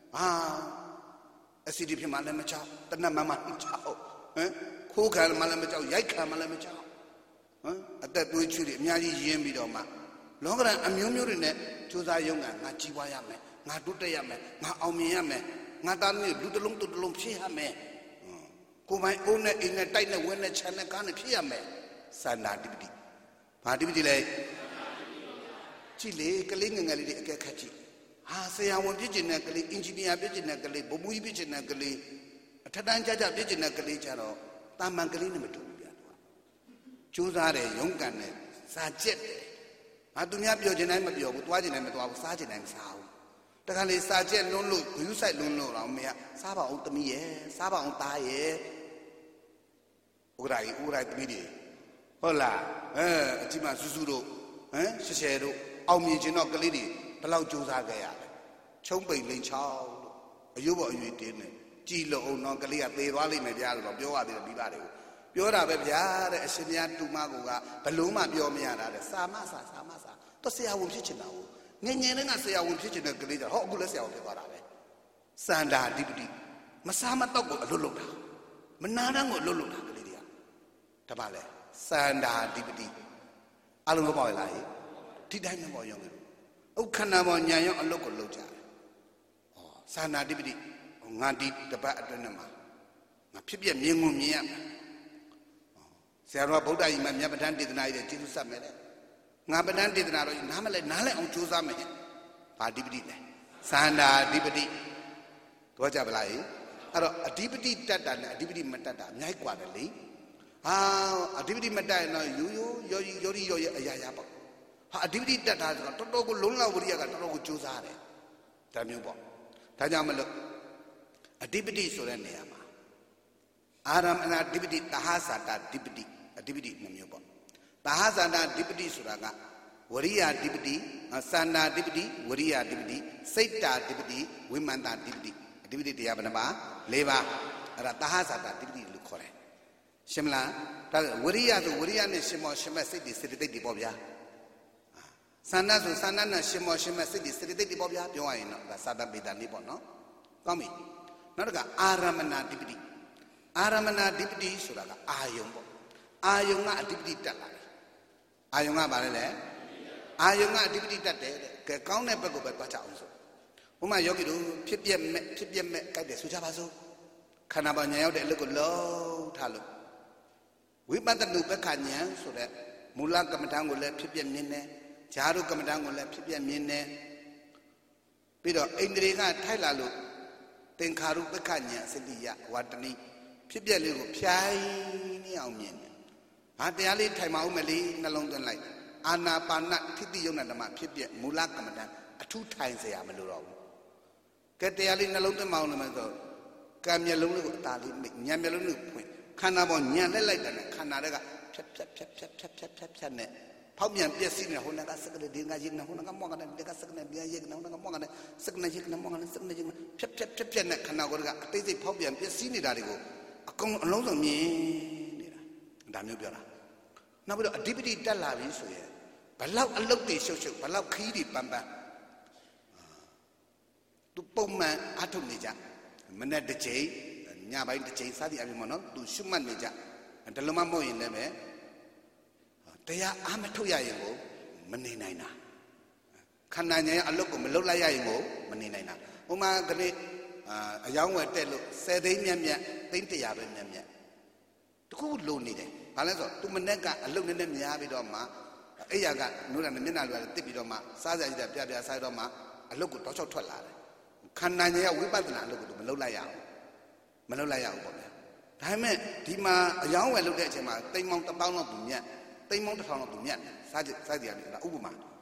အစီဒီဖြစ်မှလည်းမကြောက်တနတ်မှမကြောက်ဟမ်ခိုးခံမှလည်းမကြောက်ရိုက်ခံမှလည်းမကြောက်အသက်သွေးချွေးတွေအများကြီးရင်းပြီးတော့မှလောကရန်အမျိုးမျိုးတွေနဲ့ကြိုးစားရုံကငါကြီးပွားရမယ်ငါတိုးတက်ရမယ်ငါအောင်မြင်ရမယ်ငါသားသမီးလူတစ်လုံးဖြစ်ရမယ်ကိုယ်ပိုင်အုံးနဲ့အိမ်နဲ့တိုက်နဲ့ဝင်းနဲ့ခြံနဲ့ကားနဲ့ဖြစ်ရမယ်စန္ဒာဓိပတိဘာဓိပတိလဲကြည့်လေကလေးငယ်ငယ်လေးတွေအကဲခတ်ကြည့်ဆရာဝန်ဖြစ်ကျင်တဲ့ကလေးအင်ဂျင်နီယာဖြစ်ကျင်တဲ့ကလေးဗိုလ်မှူးကြီးဖြစ်ကျင်တဲ့ကလေးအထက်တန်းကြဖြစ်ကျင်တဲ့ကလေးကြတော့တာမန်ကလေးနဲ့မတူဘူးဗျာကြိုးစားတယ်ရုန်းကန်တယ်စာကျက်တယ်သူများပြောချင်တိုင်းမပြောဘူးသွားချင်တိုင်းမသွားဘူးစားချင်တိုင်းမစားဘူးတခါလေစာကျက်လွန်းလို့ဂယူးဆိုင်လွန်းလို့တော့မရစားပါအောင်သမီးရဲ့စားပါအောင်သားရဲ့ဥက္ကရာသမီးတွေဟုတ်လားအကြီးမဆူဆူတို့ရှယ်ရှယ်တို့အောင်မြင်ခြင်းတော့ကလေးတွေဘယ်လောက်ကြိုးစားခဲ့ရလဲချုံပိန်လိန်ချောင်းလို့အယုဘအယွေတင်းနေကြည်လို့အောင်တော့ကလေးကသေသွားလိမ့်မယ်ဗျာလို့တော့ပြောရသေးတယ်မိဘတွေကိုပြောတာပဲဗျာတဲ့အရှင်မြတ်တူမကိုကဘလို့မှပြောမရတာတဲ့စာမတော့ဆရာဝန်ဖြစ်ချင်တာကိုငယ်လေးကဆရာဝန်ဖြစ်ချင်တဲ့ကလေးကြဟောအခုလည်းဆရာဝန်ဖြစ်သွားတာပဲစန္ဒာဓိပတိမစားမတော့ကိုအလွတ်လုပ်တာမနာတန်းကိုအလွတ်လုပ်တာကလေးတွေကဒါပါလေစန္ဒာဓိပတိအလုံးမပေါ့လားဒီတိုင်းမပေါ့ရောင်းဥက္ခဏမောညာရောအလွတ်ကိုလုပ်ကြတယ်စန္ဒာဓိပတိငါဒီတပတ်အတွင်းမှာငါဖြစ်ပြမြင်မြင်ရမယ်ဆရာတော်ဗုဒ္ဓကြီးမှာမြတ်ပဋ္ဌာန်းဒေသနာကြီးတဲ့ကျေးဇူးဆက်မယ်တဲ့ငါပဋ္ဌာန်းဒေသနာတော့နားမလဲအောင်ကြိုးစားမယ်ဘာဓိပတိလဲစန္ဒာဓိပတိတော့ကြပါလားအဲ့တော့အဓိပတိတတ်တာနဲ့အဓိပတိမတတ်တာအများကြီးกว่าတယ်လေအဓိပတိမတတ်ရင်တော့ရိုးအရာရာပေါ့အဓိပတိတတ်တာဆိုတော့တော်တော်ကိုလုံးလောက်ဝရိယကတော်တော်ကိုကြိုးစားတယ်ဒါမျိုးပေါ့ဒါကြောင့်မလို့အဓိပတိဆိုတဲ့နေရာမှာအာရမဏဓိပတိတဟဇာတဓိပတိအဓိပတိနှမျိုးပေါ့တဟဇာတဓိပတိဆိုတာကဝရိယဓိပတိစန္ဒာဓိပတိဝရိယဓိပတိစိတ်တာဓိပတိဝိမန္တဓိပတိအဓိပတိတရားဘယ်နှပါ၄ပါးအဲ့ဒါတဟဇာတဓိပတိလို့ခေါ်တယ်ရှင်းမလားဒါဝရိယဆိုဝရိယနဲ့ရှင်မောရှင်မစိတ်တွေစေတသိက်တွေပေါ့ဗျာစန္ဒဆိုစန္ဒနဲ့ရှင်မောရှင်မစိတ်တွေစေတသိက်တွေပေါ့ဗျာပြောရရင်တော့ဒါသာတပေတာလေးပေါ့နော်ကောင်းပြီနောက်တစ်ခါအာရမဏဓိပတိအာရမဏဓိပတိဆိုတာကအာယုံပေါ့အာယုံကအဓိပတိတက်လာတယ်အာယုံကဘာလဲလဲအာယုံကအဓိပတိတက်တယ်တဲ့ကဲကောင်းတဲ့ဘက်ကိုပဲသွားကြအောင်ဆိုဥမာယောဂီတို့ဖြစ်ပြက်မဲ့ကြိုက်တယ်ဆိုကြပါစို့ခန္ဓာပါညာရောက်တဲ့အလုပ်ကိုလုံးထားလို့ဝိပဿနာပက္ခဉာဏ်ဆိုတဲ့မူလကမ္မဋ္ဌာန်းကိုလည်းဖြစ်ပြက်မြင်တယ်ဈာတုကမ္မဋ္ဌာန်းကိုလည်းဖြစ်ပြက်မြင်တယ်ပြီးတော့အိန္ဒြေကထိုက်လာလို့သင်္ခါရုပက္ခဉာဏ်အစတိယဝတ္တနိဖြစ်ပြက်လေးကိုဖြိုင်းနေအောင်မြင်တယ်တရားလေးထိုင်မအောင်မလေးနှလုံးသွင်းလိုက်အာနာပါနထိတိယုံနဲ့ဓမ္မဖြစ်ပြက်မူလကမ္မဋ္ဌာန်းအထူးထိုင်เสียမလို့တော့ဘူးကဲတရားလေးနှလုံးသွင်းမအောင်လို့မယ်ဆိုကံမျက်လုံးလေးကိုအသာလေးမိတ်ညံမျက်လုံးလေးဖွင့်ခန္ဓာပေါ်ညံလက်လိုက်တယ်နဲ့ခန္ဓာတွေကဖြတ်နဲ့ဖောက်ပြန်ပျက်စီးနေဟိုကစကတဲ့ဒီကကြီးနေဟိုကမောကတဲ့ဒီကစကတဲ့ဒီရဲ့နေဟိုကမောကတဲ့စကနေကြီးနေမောကတဲ့စကနေကြီးဖြတ်နဲ့ခန္ဓာကိုယ်ကအတိတ်စိတ်ဖောက်ပြန်ပျက်စီးနေတာတွေကိုအကုန်အလုံးစုံမြင်နေတာဒါမျိုးပြောတာနောက်ပြီးတော့အဓိပတိတက်လာပြီဆိုရင်ဘလောက်အလုတ်တွေရှုပ်ဘလောက်ခီးတွေပန်းသူပုံမှန်အထုတ်နေကြမနေ့တစ်ချိန်ညပိုင်းတစ်ချိန်စသည်အပြင်ပေါ့နော်သူရှုမှတ်နေကြဒါလုံးမမဟုတ်ရင်လည်းပဲတရားအားမထုတ်ရရင်ကိုမနေနိုင်တာခန္ဓာဉာဏ်အလုတ်ကိုမလုတ်လိုက်ရရင်ကိုမနေနိုင်တာဥမာကနေ့အယောင်းဝယ်တက်လို့10သိန်းမြတ်သိန်း100ပဲမြတ်တခုလိုနေတယ်ဘာလဲဆိုတော့သူမနေ့ကအလုတ်နဲ့များပြီးတော့မှအဲ့ရကနိုးတာနဲ့မျက်နှာလွယ်တစ်ပြီးတော့မှစားစရာကြီးပြစားတော့မှအလုတ်ကိုတောက်ချောက်ထွက်လာတယ်ခန္ဓာဉာဏ်ရဲ့ဝိပဿနာအလုတ်ကိုသူမလုတ်လိုက်ရဘူးပေါ့ဗျာဒါပေမဲ့ဒီမှာအယောင်းဝယ်လုပ်တဲ့အချိန်မှာတိမ်မောင်1000လောက်သူမြတ်တိမ်မောင်1000လောက်သူမြတ်စားကြရတယ်ဒါဥပမာ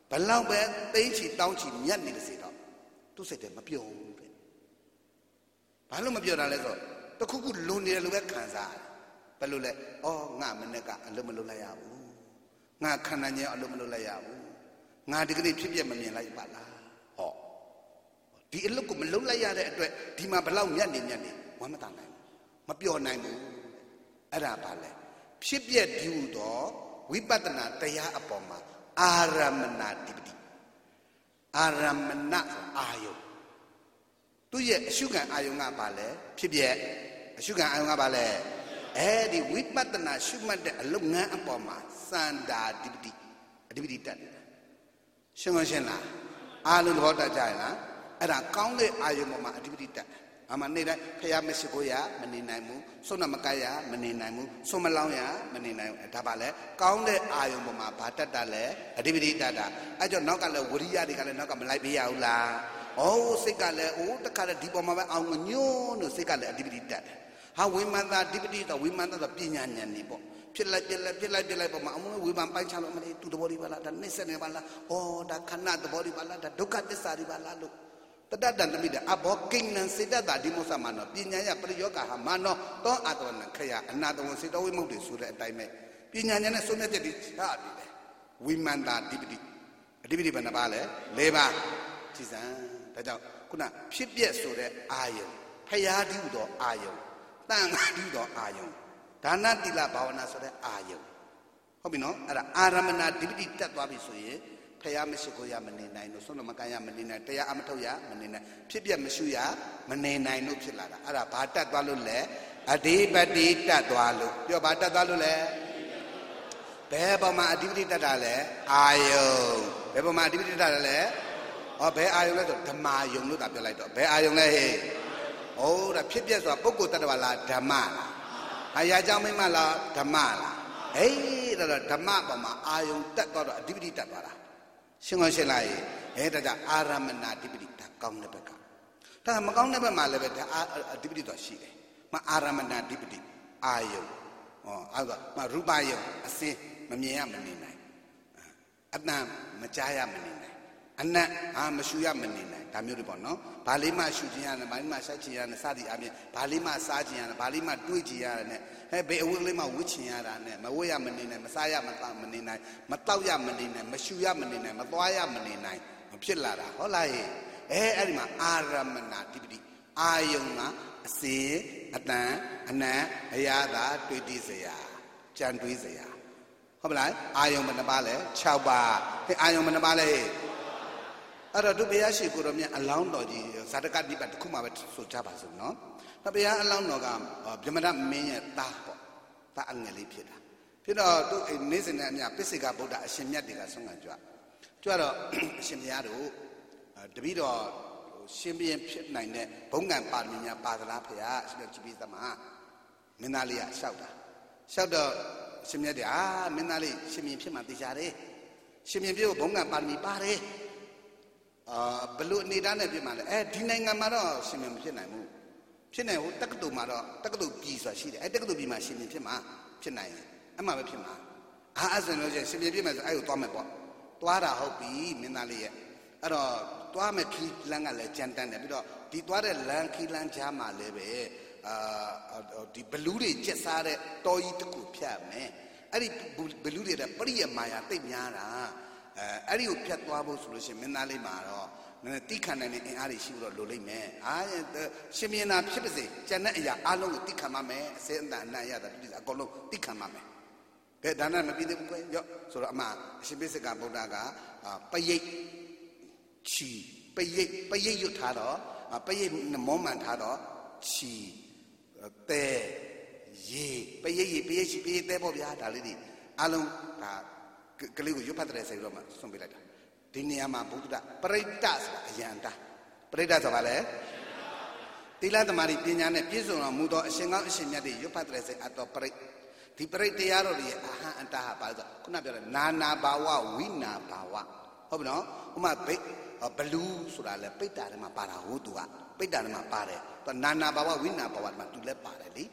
ဘလောက်ပဲသိချီတောင်းချီမြတ်နေစေတော့သူ့စိတ်ထဲမပြောဘူးတဲ့ဘာလို့မပြောတာလဲဆိုတော့တခုခုလွန်နေတယ်လို့ပဲခံစားရတယ်ဘယ်လိုလဲဩငါမနေ့ကအလုံးမလုံးလိုက်ရဘူးငါခန္ဓာဉာဏ်အလုံးမလုံးလိုက်ရဘူးငါဒီကနေ့ဖြစ်ပြမမြင်လိုက်ပါလားဟောဒီအလုပ်ကိုမလုံးလိုက်ရတဲ့အတွက်ဒီမှာဘလောက်မြတ်နေဝမ်းမသာနိုင်ဘူးမပြောနိုင်ဘူးအဲ့ဒါပါလဲဖြစ်ပြဒီဟုတော့ဝိပဿနာတရားအပေါ်မှာအာရမဏဓိပတိအာရမဏအာယုသူရဲ့အရှုခံအာယုကဘာလဲဖြစ်ပြအရှုခံအာယုကဘာလဲအဲ့ဒီဝိပဿနာရှုမှတ်တဲ့အလုပ်ငန်းအပေါ်မှာစန္ဒာဓိပတိအဓိပတိတက်တယ်ရှင်းလားအားလုံးသဘောတတ်ကြရင်လားအဲ့ဒါကောင်းတဲ့အာယုပေါ်မှာအဓိပတိတက်အမှနေတိုင်းဖျားမရှိကိုရမနေနိုင်ဘူးစွန့်မကရမနေနိုင်ဘူးစွန့်မလောင်းရမနေနိုင်ဘူးဒါပါလဲကောင်းတဲ့အာယုံပေါ်မှာဘာတက်တာလဲအဓိပတိတက်တာအဲ့ကြောင့်နောက်ကလည်းဝရိယတွေကလည်းနောက်ကမလိုက်ပေးရဘူးလားဩစိတ်ကလည်းတခါတည်းဒီပေါ်မှာပဲအောင်ညွန်းလို့စိတ်ကလည်းအဓိပတိတက်တယ်ဟာဝိမာန်သာအဓိပတိတော့ဝိမာန်သာပညာဉာဏ်နေပေါ့ဖြစ်လိုက်ပေါ်မှာအမဝိမာန်ပိုင်းချလို့မလေးသူသဘောဒီပါလားဒါနှိစ္စနေပါလားဩဒါခန္ဓာသဘောဒီပါလားဒါဒုက္ခသစ္စာဒီပါလားလို့တတတန်တမိတဲ့အဘောကိဏံစေတတာဒီမောစမနောပညာယပရိယောဂဟာမနောတောအတဝနခယအနာတဝစေတဝိမုတ်တိဆိုတဲ့အတိုင်းပဲပညာဉာဏ်နဲ့ဆုံးဖြတ်ချက်ဒီချပြီးတယ်ဝိမန္တာဓိပတိအဓိပတိဘယ်နှပါလဲ၄ပါးကြည်စံဒါကြောင့်ခုနဖြစ်ပြက်ဆိုတဲ့အာယုံဖရာဓိဟုသောအာယုံတန်ခါဓိဟုသောအာယုံဒါနတိလဘာဝနာဆိုတဲ့အာယုံဟုတ်ပြီနော်အဲ့ဒါအာရမဏဓိပတိတက်သွားပြီဆိုရင်ဖယားမရှိကိုရမနေနိုင်လို့ဆုံးတော့မကန်ရမနေနိုင်တရားအမထုတ်ရမနေနိုင်ဖြစ်ပြမရှိရမနေနိုင်လို့ဖြစ်လာတာအဲ့ဒါဘာတက်သွားလို့လဲအဓိပတိတက်သွားလို့ပြောဘာတက်သွားလို့လဲဘယ်ပေါ်မှာအဓိပတိတက်တာလဲအာယုံဘယ်ပေါ်မှာအဓိပတိတက်တာလဲဟောဘယ်အာယုံလဲဆိုဓမ္မာယုံလို့သာပြောလိုက်တော့ဘယ်အာယုံလဲဟဲ့ဟိုးဒါဖြစ်ပြဆိုတာပုဂ္ဂိုလ်တ attva လားဓမ္မလားအရာကြောင့်မိမလားဓမ္မလားဟေးဒါတော့ဓမ္မပေါ်မှာအာယုံတက်တော့အဓိပတိတက်သွားတာရှင်းလားဒါကြောင့်အာရမဏဓိပတိဒါကောင်းတဲ့ဘက်ကဒါမကောင်းတဲ့ဘက်မှာလည်းပဲဒါအဓိပတိတော့ရှိတယ်အာရမဏဓိပတိအာယုံအဲ့တော့ရူပယုံအစင်းမမြင်ရမနေနိုင်အတန်မကြားရမနေနိုင်အနတ်မရှူရမနေနိုင်ဒါမျိုးတွေပေါ့နော်ဘာလေးမှရှူခြင်းရတယ်ဘာလေးမှစိုက်ခြင်းရတယ်စသည်အပြင်ဘာလေးမှစားခြင်းရတယ်ဘာလေးမှတွေးခြင်းရတယ်နဲ့ဘယ်အဝတ်လေးမှဝတ်ခြင်းရတာနဲ့မဝတ်ရမနေနိုင်မစားရမနေနိုင်မတောက်ရမနေနိုင်မရှူရမနေနိုင်မသွားရမနေနိုင်မဖြစ်လာတာဟုတ်လားအဲ့ဒီမှာအာရမဏဓိပတိအာယုံကအစေအတန်အနံအရာသာတွေ့တည်စရာကြံတွေးစရာဟုတ်ပလားအာယုံဘယ်နှပါလဲ6ပါးအာယုံဘယ်နှပါလဲအဲ့တော့သူဘုရားရှိခိုးတော်မြတ်အလောင်းတော်ကြီးဇာတကတိပတ်တစ်ခုမှပဲဆိုကြပါစို့နော်။ဘုရားအလောင်းတော်ကဗြဟ္မဏမင်းရဲ့သားပေါ့။သားအငယ်လေးဖြစ်တာ။ဖြစ်တော့သူနေ့စဉ်နဲ့အမျှပစ္စေကဗုဒ္ဓအရှင်မြတ်တွေကဆုံးခံကြွ။ကြွတော့အရှင်ဘုရားတို့တပည့်တော်ရှင်ဘုရင်ဖြစ်နိုင်တဲ့ဘုံကံပါရမီများပါသလားဘုရားအရှင်မြတ်ကြည်ပြီးသမားမင်းသားလေးကလျှောက်တာ။လျှောက်တော့အရှင်မြတ်တွေကမင်းသားလေးရှင်ဘုရင်ဖြစ်မှသိကြတယ်။ရှင်ဘုရင်ဖြစ်ဖို့ဘုံကံပါရမီပါတယ်။ဘလို့အနေထားနဲ့ပြမှာလဲဒီနိုင်ငံမှာတော့ရှင်မင်းမဖြစ်နိုင်ဘူးဖြစ်နိုင်ဟိုတက္ကသိုလ်မှာတော့တက္ကသိုလ်ပြည်ဆိုတာရှိတယ်တက္ကသိုလ်ပြည်မှာရှင်မင်းဖြစ်မှာဖြစ်နိုင်ရင်အမှပဲဖြစ်မှာအဲ့ဆိုလို့ရှင်မင်းဖြစ်မယ်ဆိုအဲ့ကိုသွားမယ်ပေါ့သွားတာဟုတ်ပြီမင်းသားလေးရဲ့အဲ့တော့သွားမယ်ခီးလမ်းကလည်းကြမ်းတမ်းတယ်ပြီးတော့ဒီသွားတဲ့လမ်းခီးလမ်းကြားမှာလည်းပဲဒီဘလူးတွေကျက်စားတဲ့တော်ကြီးတစ်ခုဖြတ်မယ်အဲ့ဒီဘလူးတွေတဲ့ပရိယမာယာတိတ်များတာအဲ့ဒီကိုဖြတ်သွားဖို့ဆိုလို့ရှိရင်မင်းသားလေးမှာတော့နည်းနည်းတိခဏနိုင်တဲ့အင်အားတွေရှိလို့လိုလိမ့်မယ်ရှင်မြင်တာဖြစ်ပါစေကျန်တဲ့အရာအလုံးကိုတိခဏမှမယ်အစင်းအတန်အနံ့ရတာပြည်အကုန်လုံးတိခဏမှမယ်ဘယ်ဒါနမပြီးသေးဘူးကွရော့ဆိုတော့အမှအရှင်ပိစိကဗုဒ္ဓကပရိတ်ချီပရိတ်ရွတ်ထားတော့ပရိတ်မောမှန်ထားတော့ချီတဲရေပရိတ်ချီတဲပေါ့ဗျာဒါလေးဒီအလုံးဒါကလေးကိုရွတ်ဖတ်တဲ့ဆိုင်တော့မှဆွန့်ပေးလိုက်တာဒီနေရာမှာဘုဒ္ဓပရိတ္တဆိုတာအယံတာပရိတ္တဆိုတာဘာလဲသီလသမารိပညာနဲ့ပြည့်စုံတော်မူသောအရှင်ကောင်းအရှင်မြတ်တွေရွတ်ဖတ်တဲ့ဆိုင်အတော်ပရိဒီပရိတရားတော်တွေအဟံအတားပါဆိုခုနပြောတဲ့နာနာဘာဝဝိနာဘာဝဟုတ်ပြီနော်ဥမာဘလူးဆိုတာလဲပိတ္တာထဲမှာပါတာဟိုသူကပိတ္တာထဲမှာပါတယ်သူနာနာဘာဝဝိနာဘာဝမှာသူလည်းပါတယ်လေ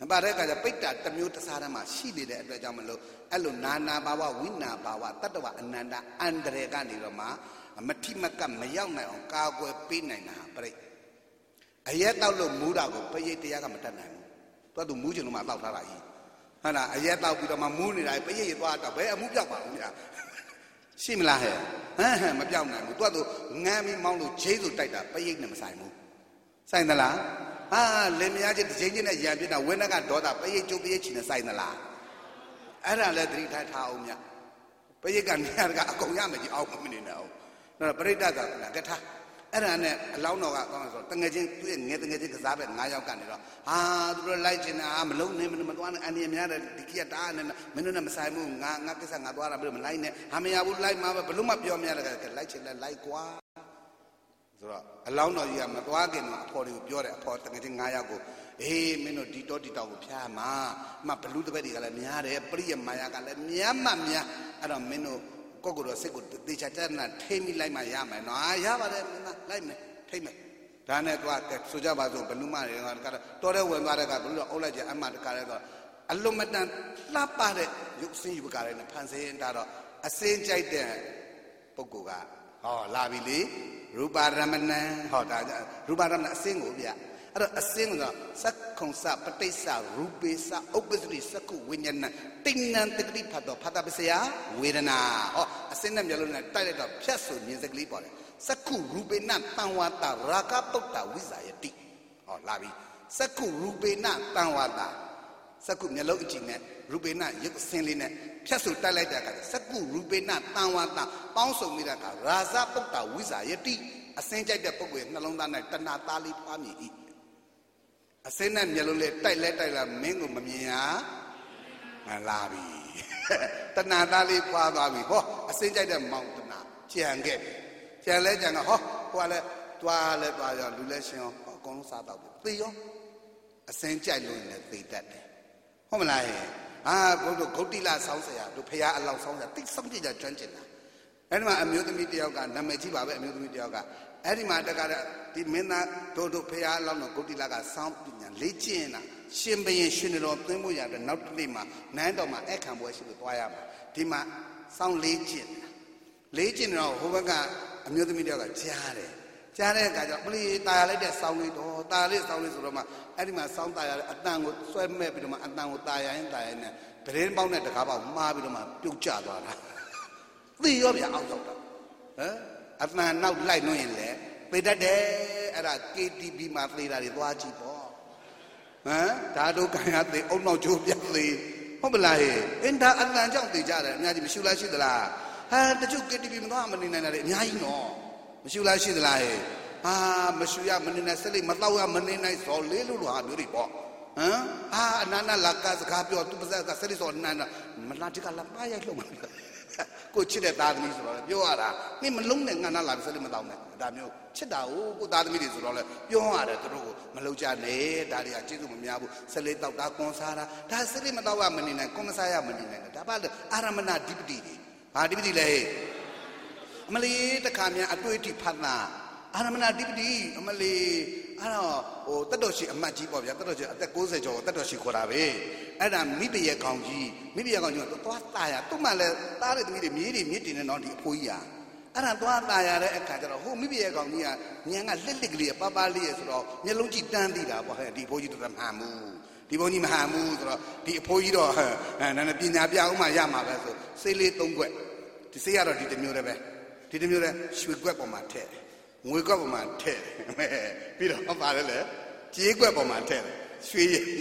ဘာတဲ့ကကြပိတ္တာတစ်မျိုးတစ်စားတည်းမှာရှိနေတဲ့အတွက်ကြောင့်မလို့အဲ့လိုနာနာဘာဝဝိနာဘာဝတတ္တဝအနန္တအန္တရာယ်ကနေတော့မှမထိမကမရောက်နိုင်အောင်ကာကွယ်ပေးနိုင်တာပြိတ္အရက်တောက်လို့မူးတာကိုပရိတ်တရားကမတတ်နိုင်ဘူးသူကသူမူးချင်လို့မှတောက်ထားတာကြီးဟုတ်လားအရက်တောက်ပြီးတော့မှမူးနေတာပရိတ်သွားတော့ဘယ်အမှုပြောက်ပါ့မလဲရှိမလားဟဲ့ဟမ်မပြောက်နိုင်ဘူးသူကသူငမ်းပြီးမောင်းလို့ဂျိတ်ဆိုတိုက်တာပရိတ်နဲ့မဆိုင်ဘူးဆိုင်သလားလင်မယားချင်းတစ်ချိန်ချင်းနဲ့ရံပြစ်တာဝင်းကဒေါသပရိတ်ကျုပ်ပရိတ်ချင်နဲ့ဆိုင်သလားအဲ့ဒါလည်းသတိထားအောင်မြပရိတ်ကနေရာကအကုန်ရမယ်ကြီးအောင်မနေနဲ့အောင်တော့ပရိတ်တသာကထားအဲ့ဒါနဲ့အလောင်းတော်ကကောင်းဆိုတငယ်ချင်းသူ့ရဲ့ငယ်တငယ်ချင်းကစားပဲ9ယောက်ကနေတော့သူတို့လိုက်ချင်တာမလုံးနဲ့မသွားနဲ့အန်ဒီများတယ်ဒီကိတာနဲ့မင်းတို့နဲ့မဆိုင်ဘူးငါကိစ္စငါသွားတာမလိုက်နဲ့မရဘူးလိုက်မှာပဲဘလို့မှပြောမရတဲ့ကလိုက်ချင်လဲလိုက်ကွာဆိုတော့အလောင်းတော်ကြီးကမသွားခင်မှာအဖေါ်တွေကိုပြောတယ်အဖေါ်တကယ်ချင်း9ယောက်ကိုမင်းတို့ဒီတောကိုဖျားမှာဘလူတပည့်တွေကလည်းများတယ်ပရိယမာယာကလည်းများအဲ့တော့မင်းတို့ကိုယ့်ကိုယ်တော့စိတ်ကိုတေချာချာနာထိမိလိုက်မှရမယ်နော်ရပါတယ်မင်းသားလိုက်မယ်ထိမယ်ဒါနဲ့သွားဆိုကြပါစို့ဘလူမတွေကတော်တဲ့ဝင်သွားတဲ့ကဘလူတော့အုပ်လိုက်ကြအမှတကားလဲတော့အလုံးမတန်လှပတဲ့ရုပ်စင်းယူကားနဲ့ဖန်ဆင်းတာတော့အစင်းကြိုက်တဲ့ပုဂ္ဂိုလ်ကလာပြီလေရူပါရမဏံဒါရူပါရမဏအစင်းကိုဗျအဲ့တော့အစင်းကသက္ခုံစပဋိစ္စရူပေစဥပ္ပစရိသက္ခုဝိညာဏတိဏံတတိဖတ်တော့ဖတ်တာပစ္စယဝေဒနာအစင်းနဲ့မျက်လုံးနဲ့တိုက်လိုက်တော့ဖြတ်ဆိုမြင်စကလေးပေါ်တယ်သက္ခုရူပေနတံဝါတာရာဂပုတ္တဝိဇာယတိလာပြီသက္ခုရူပေနတံဝါတာသက္ခုမျက်လုံးအကြည့်နဲ့ရူပေနရုပ်အစင်းလေးနဲ့ဖြတ်ဆိုတိုက်လိုက်တဲ့အခါသက္ခုရူပေနတံဝါတာပေါင်းစုံမိတဲ့အခါရာဇပုတ္တဝိဇာယတိအစင်းကြိုက်တဲ့ပုဂ္ဂိုလ်ရဲ့နှလုံးသားနဲ့တဏှာသားလေးဖွားမြည်၏အစင်းနဲ့မျက်လုံးလေးတိုက်လာမင်းကိုမမြင်ရမလာပြီတဏှာသားလေးဖွာသွားပြီအစင်းကြိုက်တဲ့မောင်တဏှာကြံခဲ့ပြီကြံလဲကြံကဟိုကလည်းသွားရောလူလဲရှင်ရောအကုန်လုံးစားတော့ပြီသေရောအစင်းကြိုက်လို့လည်းသေတတ်တယ်ဟုတ်မလားဘုတို့ဂုတ်တိလဆောင်းဆရာတို့ဖရာအလောက်ဆောင်းဆရာတိတ်ဆုံးပြကြကျွမ်းကျင်တာအဲ့ဒီမှာအမျိုးသမီးတယောက်ကနာမည်ကြီးပါပဲအမျိုးသမီးတယောက်ကအဲ့ဒီမှာတက္ကရာဒီမင်းသားတို့ဖရာအလောက်တော့ဂုတ်တိလကဆောင်းပညာလေ့ကျင့်တာရှင်ဘရင်ရှင်တော်သွင်းဖို့ရတဲ့နောက်တစ်နေ့မှာနန်းတော်မှာအခမ်းပွဲရှိလို့သွားရမှာဒီမှာဆောင်းလေ့ကျင့်တော့ဟိုဘက်ကအမျိုးသမီးတယောက်ကကြားတဲ့အခါကျတော့ပလီတာရလိုက်တဲ့ဆောင်းလေးတော့တာရလေးဆောင်းလေးဆိုတော့မှအဲ့ဒီမှာဆောင်းတာရအတန်ကိုဆွဲမဲ့ပြီးတော့မှအတန်ကိုတာရရင်နဲ့ဗရင်ပေါင်းနဲ့တကားပေါက်မှားပြီးတော့မှပြုတ်ကျသွားတာသိရောဗျအောက်ရောက်တာအတန်နောက်လိုက်လို့ရင်လေပေတတ်တယ်အဲ့ဒါ KTV မှာသေတာတွေသွားကြည့်ပေါ့ဓာတုကံရသေအုံနောက်ကျိုးပြသေဟုတ်မလားအင်းဒါအတန်ကြောင့်သေကြတယ်အများကြီးမရှိလားရှိသလားတချို့ KTV မသွားမနေနိုင်တာလေအများကြီးနော်မရှိလားရှိသလားမရှိရမနေနိုင်ဆက်လေးမတော့ရမနေနိုင်စော်လေးလို့ဟာမျိုးတွေပေါ့အနန္တလာကစကားပြောသူပါစကဆက်လေးစော်နန္ဒမလာတိကလာပါရိုက်လို့မလားကိုချစ်တဲ့သားသမီးဆိုတော့ပြောရတာမင်းမလုံးနဲ့ငါနာလာဆက်လေးမတော့နဲ့ဒါမျိုးချစ်တာကိုသားသမီးတွေဆိုတော့လေပြောရတယ်သူတို့ကိုမလုံးကြနဲ့ဒါတွေကကျေးဇူးမများဘူးဆက်လေးတောက်တာကွန်စားတာဒါဆက်လေးမတော့ရမနေနိုင်ကွန်မစားရမနေနိုင်ဒါပါလေအာရမဏဓိပတိတွေဟာဓိပတိလေအမလီတခါများအတွေ့အထိဖတ်တာအာရမဏဓိပတိအမလီအဲ့တော့တတ်တော်ရှိအမတ်ကြီးပေါ့ဗျာတတ်တော်ရှိအသက်60ကျော်တတ်တော်ရှိခေါ်တာပဲအဲ့ဒါမိဘရဲ့ကောင်ကြီးကသွားတာရသူ့မှလည်းသားတဲ့သမီးတွေမြေးတွေမြစ်တင်နေတော့ဒီအဖိုးကြီးအဲ့ဒါသွားတာရတဲ့အခါကျတော့ဟိုမိဘရဲ့ကောင်ကြီးကညံကလှစ်ကလေးပါပါလေးဆိုတော့မျက်လုံးကြည့်တန်းသိတာပေါ့ဟဲ့ဒီအဖိုးကြီးတော့မဟန်ဘူးဒီဘုန်းကြီးမဟန်ဘူးဆိုတော့ဒီအဖိုးကြီးတော့နာနဲ့ပညာပြအောင်မှရမှာပဲဆိုစေးလေး3ခွက်ဒီစေးကတော့ဒီတစ်မျိုးတည်းပဲဒီတစ်မျိုးတည်းရွှေခွက်ပေါ်မှာထည့်တယ်ငွေခွက်ပေါ်မှာထည့်တယ်ပြီးတော့ပါတယ်လေကြေးခွက်ပေါ်မှာထည့်တယ်ရွှေရည်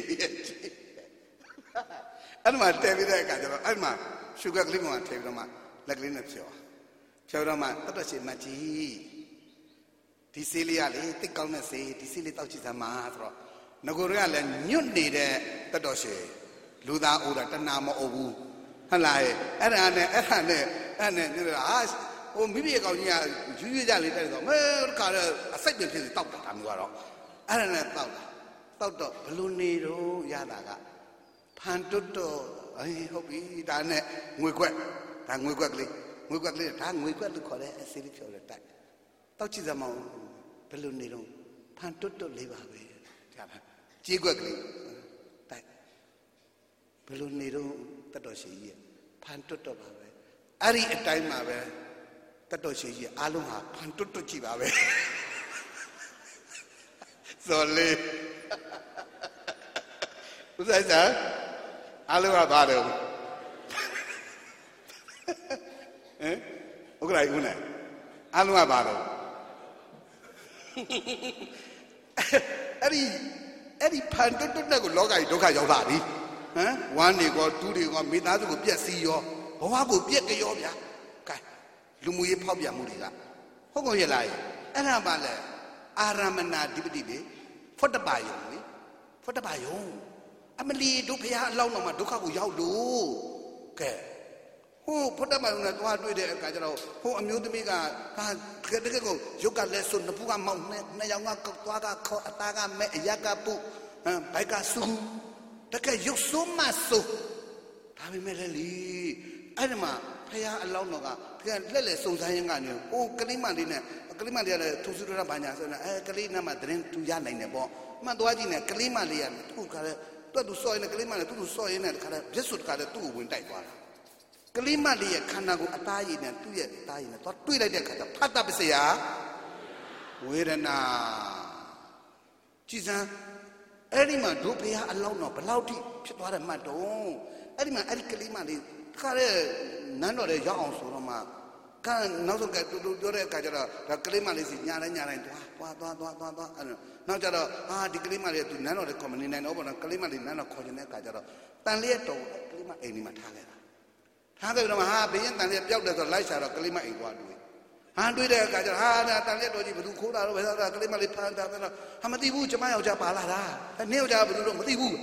အဲ့မှာတည်ပြီးတဲ့အခါကျတော့အဲ့မှာရွှေခွက်ကလေးပေါ်မှာထည့်ပြီးတော့မှလက်ကလေးနဲ့ဖြောတော့မှတတ်ရှိမကြီးဒီစေးလေးကလေတိတ်ကောင်းတဲ့စေးဒီစေးလေးတောက်ကြည့်စမ်းပါဆိုတော့ငကိုတွေကလည်းညွတ်နေတဲ့တတ်တော်ရှိလူသားအိုးတာတဏမအိုးဘူးဟုတ်လားအဲ့ဒါနဲ့မိဘကောင်ကြီးကရွရွကြလေးတဲ့ဆိုမဲခါတဲ့အစိတ်ပြင်းဖြစ်တောက်တာဒါမျိုးကတော့အဲ့ဒါနဲ့တောက်တော့ဘလူနေတော့ရတာကဖန်တွတ်တော့ဟုတ်ပြီဒါနဲ့ငွေခွက်ကလေးဒါငွေခွက်လို့ခေါ်တဲ့အစီလေးဖြော်လဲတိုက်တောက်ကြည့်စမ်းမအောင်ဘလူနေတော့ဖန်တွတ်လေးပါပဲကြားပါကြေးခွက်ကလေးတိုက်ဘယ်လိုနေတော့တတ်တော်ရှိကြီးဖန်တွတ်တော့ပါပဲအဲ့ဒီအတိုင်းမှာပဲတတ်တော်ရှိကြီးအားလုံးဟာဖန်တွတ်တွတ်ကြည့်ပါပဲစော်လေးဦးဆိုင်စာအားလုံးကဘာတော့ဟမ်ဟုတ်ကဲ့ဦးနဲ့အားလုံးကဘာတော့အဲ့ဒီဖန်တွတ်တွတ်တဲ့ကိုလောကကြီးဒုက္ခရောက်လာပြီဟမ်ဝမ်းနေကောတူးတွေကောမိသားစုကိုပြက်စီးရောဘဝကိုပြက်ကြောဗျာကဲလူမှုရေးဖောက်ပြန်မှုတွေကဟုတ်ကောရလားအဲ့ဒါပါလေအာရမဏဓိပတိလေဖွတ်တပါယုံလေဖွတ်တပါယုံအမလီတို့ဖះအလောင်းတော်မှာဒုက္ခကိုရောက်လို့ကဲဟိုဖွတ်တပါယုံနဲ့သွားတွေ့တဲ့အခါကျတော့ဟိုအမျိုးသမီးကဟာတကယ်ကိုရုပ်ကလည်းစွနှစ်ဖူးကမောက်နှစ်ယောက်ကသွားကခေါ်အသားကမဲ့အရက်ကပုဘိုက်ကဆူတကယ်ရုပ်ဆိုးမဆိုးဒါပေမဲ့လေအဲ့ဒီမှာဖះအလောင်းတော်ကတကယ်လက်လက်စုံစမ်းရင်းကနေဟိုကလေးမလေးနဲ့ကလေးမလေးကလည်းသူစုရတာဘာညာဆိုတော့ကလေးနားမှာတရင်သူရနိုင်တယ်ပေါ့မှန်သွားကြည့်နေကလေးမလေးကသူ့ခါလဲသူ့စော်ရင်ကလေးမလေးသူ့စော်ရင်နဲ့ခါလဲရက်စွတ်ခါလဲသူ့ကိုဝင်တိုက်သွားတာကလေးမလေးရဲ့ခန္ဓာကိုယ်အသားရည်နဲ့သူ့ရဲ့အသားရည်နဲ့သွားတွေးလိုက်တဲ့ခါကျဖတ်တပစ္စယဝေဒနာကြည်စမ်းအဲ့ဒီမှာဒုဖះအလောင်းတော့ဘလောက်ထိဖြစ်သွားတယ်မှတ်တော့အဲ့ဒီမှာအဲ့ဒီကလေးမလေးခါလဲနန်းတော်ရဲ့ရောက်အောင်ဆိုတော့မှကဲနောက်ဆုံးကတူတူပြောတဲ့အခါကျတော့ဒါကလေးမလေးစီညာတိုင်းသွားအဲ့နောက်ကျတော့ဒီကလေးမလေးကသူနန်းတော်ရဲ့ကွန်မြူနတီနိုင်တော့ဘောနော်ကလေးမလေးနန်းတော်ခေါ်နေတဲ့အခါကျတော့တန်လျက်တော်ကလေးမအိမ်ဒီမှာထားခဲ့တာထားခဲ့ပြီးတော့မှဘင်းရင်တန်လျက်ပျောက်တယ်ဆိုလိုက်ရှာတော့ကလေးမအိမ်သွားတွေ့တွေ့တဲ့အခါကျတော့တန်လျက်တော်ကြီးဘယ်သူခိုးတာတော့ဘယ်သာကလေးမလေးဖမ်းတာပဲတော့မသိဘူးကျမယောက်ျားပါလာတာနေ့ယောက်ျားဘယ်သူတော့မသိဘူး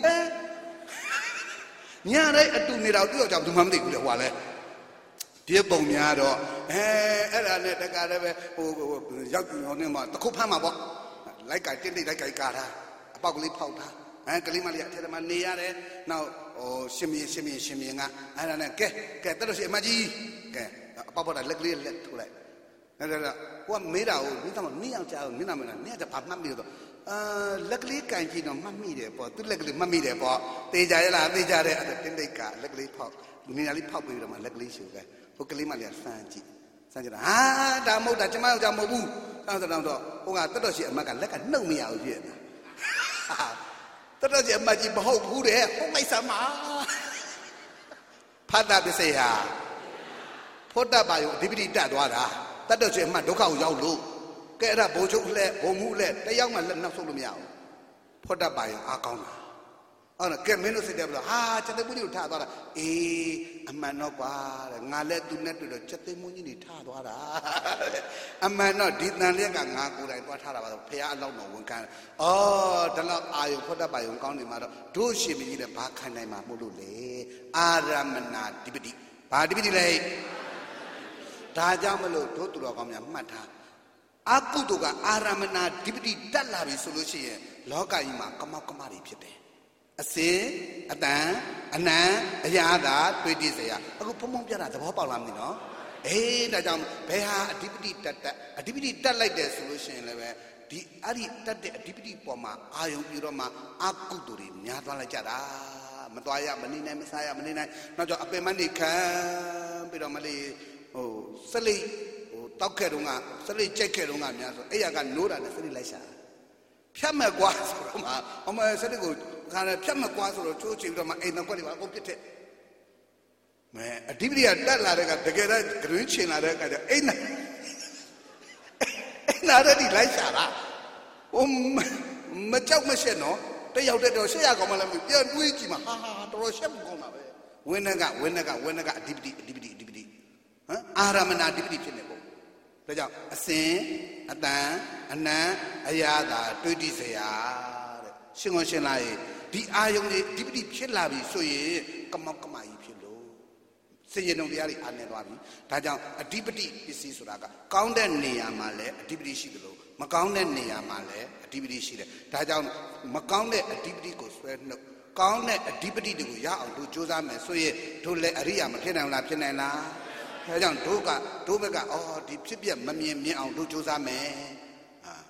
ညာတိုင်းအတူနေတော့သူ့ယောက်ျားဘယ်သူမှမသိဘူးလေဟိုကလည်းပြပုံများတော့အဲ့ဒါနဲ့တက္ကရာပဲဟိုရောက်ပြီးဟိုနေမှာတခုဖမ်းမှာပေါ့လိုက်ကြိုက်တင်းတိတ်လိုက်ကြိုက်ကားတာအပေါက်ကလေးဖောက်တာကလေးမလေးအထက်မှာနေရတယ်နောက်ဟိုရှင်မြင်ကအဲ့ဒါနဲ့ကဲတက်လို့ရှိအမကြီးကဲအပေါက်ပေါ်တာလက်ကလေးလက်ထိုးလိုက်အဲ့ဒါဟိုကမေးတာကိုမိသားမနင်းအောင်ကြားမျက်နှာမနဲ့ကဘာမှတ်မိတော့လက်ကလေးကန်ကြည့်တော့မှတ်မိတယ်ပေါ့သူလက်ကလေးမှတ်မိတယ်ပေါ့တေးကြရလားတေးကြတဲ့အဲ့ဒါတင်းတိတ်ကလက်ကလေးဖောက်နေရာလေးဖောက်ပြီးတော့မှလက်ကလေးရှုကဲဟိုကလေးမလေးကစမ်းကြည့်ဒါမဟုတ်တာကျမယောက်ျားမဟုတ်ဘူးတော့ဟိုကတတော်ရှိအမက်ကလက်ကနှုတ်မရဘူးပြည့်တတော်ရှိအမကြီးမဟုတ်ဘူးတဲ့ဟုတ်လိုက်စမ်းပါဖတ်တာပစ္စည်းဟာဖို့တတ်ပါရောအဓိပတိတတ်သွားတာတတော်ရှိအမဒုက္ခကိုရောက်လို့ကဲအဲ့ဒါဘိုးချုပ်လက်ဘုံမှုလက်တယောက်မှလက်နောက်ဆုပ်လို့မရဘူးဖို့တတ်ပါရောအားကောင်းတာအဲ့တော့ကဲမင်းတို့စိတ်တယ်ဘလို့ချက်သိမ်းမှုကြီးကိုထားသွားတာအမှန်တော့ကွာတဲ့ငါလည်းသူနဲ့တွေ့တော့ချက်သိမ်းမှုကြီးတွေထားသွားတာအမှန်တော့ဒီတန်လျက်ကငါကိုယ်တိုင်သွားထားတာပါဆိုဖះအလောက်တော့ဝန်ခံဒါတော့အာယုဖွတ်တတ်ပါယုံကောင်းနေမှာတော့တို့ရှင်မကြီးလည်းဘာခံနိုင်မှာမဟုတ်လို့လေအာရမဏဓိပတိဘာဓိပတိလဲဒါကြောင့်မလို့တို့သူတော်ကောင်းများမှတ်ထားအကုသိုလ်ကအာရမဏဓိပတိတက်လာပြီဆိုလို့ရှိရင်လောကကြီးမှာကမောက်ကမတွေဖြစ်တယ်အစင်အတန်အနံအရာသာတွေ့တည်စရာအခုဖုံဖုံပြတာသဘောပေါက်လားမသိနော်ဒါကြောင့်ဘယ်ဟာအဓိပတိတက်လိုက်တယ်ဆိုလို့ရှိရင်လည်းပဲဒီအဲ့ဒီတက်တဲ့အဓိပတိပေါ်မှာအာယုံပြီးတော့မှအကုသိုလ်တွေများသွားလိုက်ကြတာမသွားရမနေနိုင်မစားရမနေနိုင်နောက်ကြောင့်အပင်မနေခံပြီးတော့မလေးဟိုစလိတောက်ခဲ့တုန်းကစလိကြိုက်ခဲ့တုန်းကများဆိုအဲ့ရကနိုးတာနဲ့စလိလိုက်ရှာဖြတ်မဲ့ကွာဆိုတော့မှအမေစလိကိုခါနဲ့ဖြတ်မဲ့ကွာဆိုတော့ချိုးချင်တော့မှအိမ်တော့ကွက်တွေပါအကုန်ပြစ်တဲ့မဲအဓိပတိကတက်လာတဲ့ကတကယ်တော့ဂရင်းချင်လာတဲ့ကကြအိမ်နာတဲ့ဒီလိုက်ရှာတာဟိုမကြောက်မရှက်နော်တယောက်တည်းတော့ရှက်ရကောင်မလားပြန်တွေးကြည့်မှာတော်တော်ရှက်မကောင်းတာပဲဝိနကအဓိပတိအာရမဏဓိပတိဖြစ်နေပုံဒါကြောင့်အစင်အတန်အနံအရာသာတွေးတည်စရာတဲ့ရှင်ကုန်ရှင်လာရဲ့ဒီအာယုံတွေဓိပတိဖြစ်လာပြီဆိုရင်ကမောက်ကမကြီးဖြစ်လို့စေရတုံတရားတွေအားနေသွားပြီဒါကြောင့်အဓိပတိပစ္စည်းဆိုတာကကောင်းတဲ့နေရာမှာလည်းအဓိပတိရှိတယ်လို့မကောင်းတဲ့နေရာမှာလည်းအဓိပတိရှိတယ်ဒါကြောင့်မကောင်းတဲ့အဓိပတိကိုဆွဲနှုတ်ကောင်းတဲ့အဓိပတိတွေကိုရအောင်တို့ကြိုးစားမယ်ဆိုရင်တို့လည်းအရိယာမဖြစ်နိုင်လားဖြစ်နိုင်လားဒါကြောင့်တို့ဘက်ကဒီဖြစ်ပြမမြင်အောင်တို့ကြိုးစားမယ်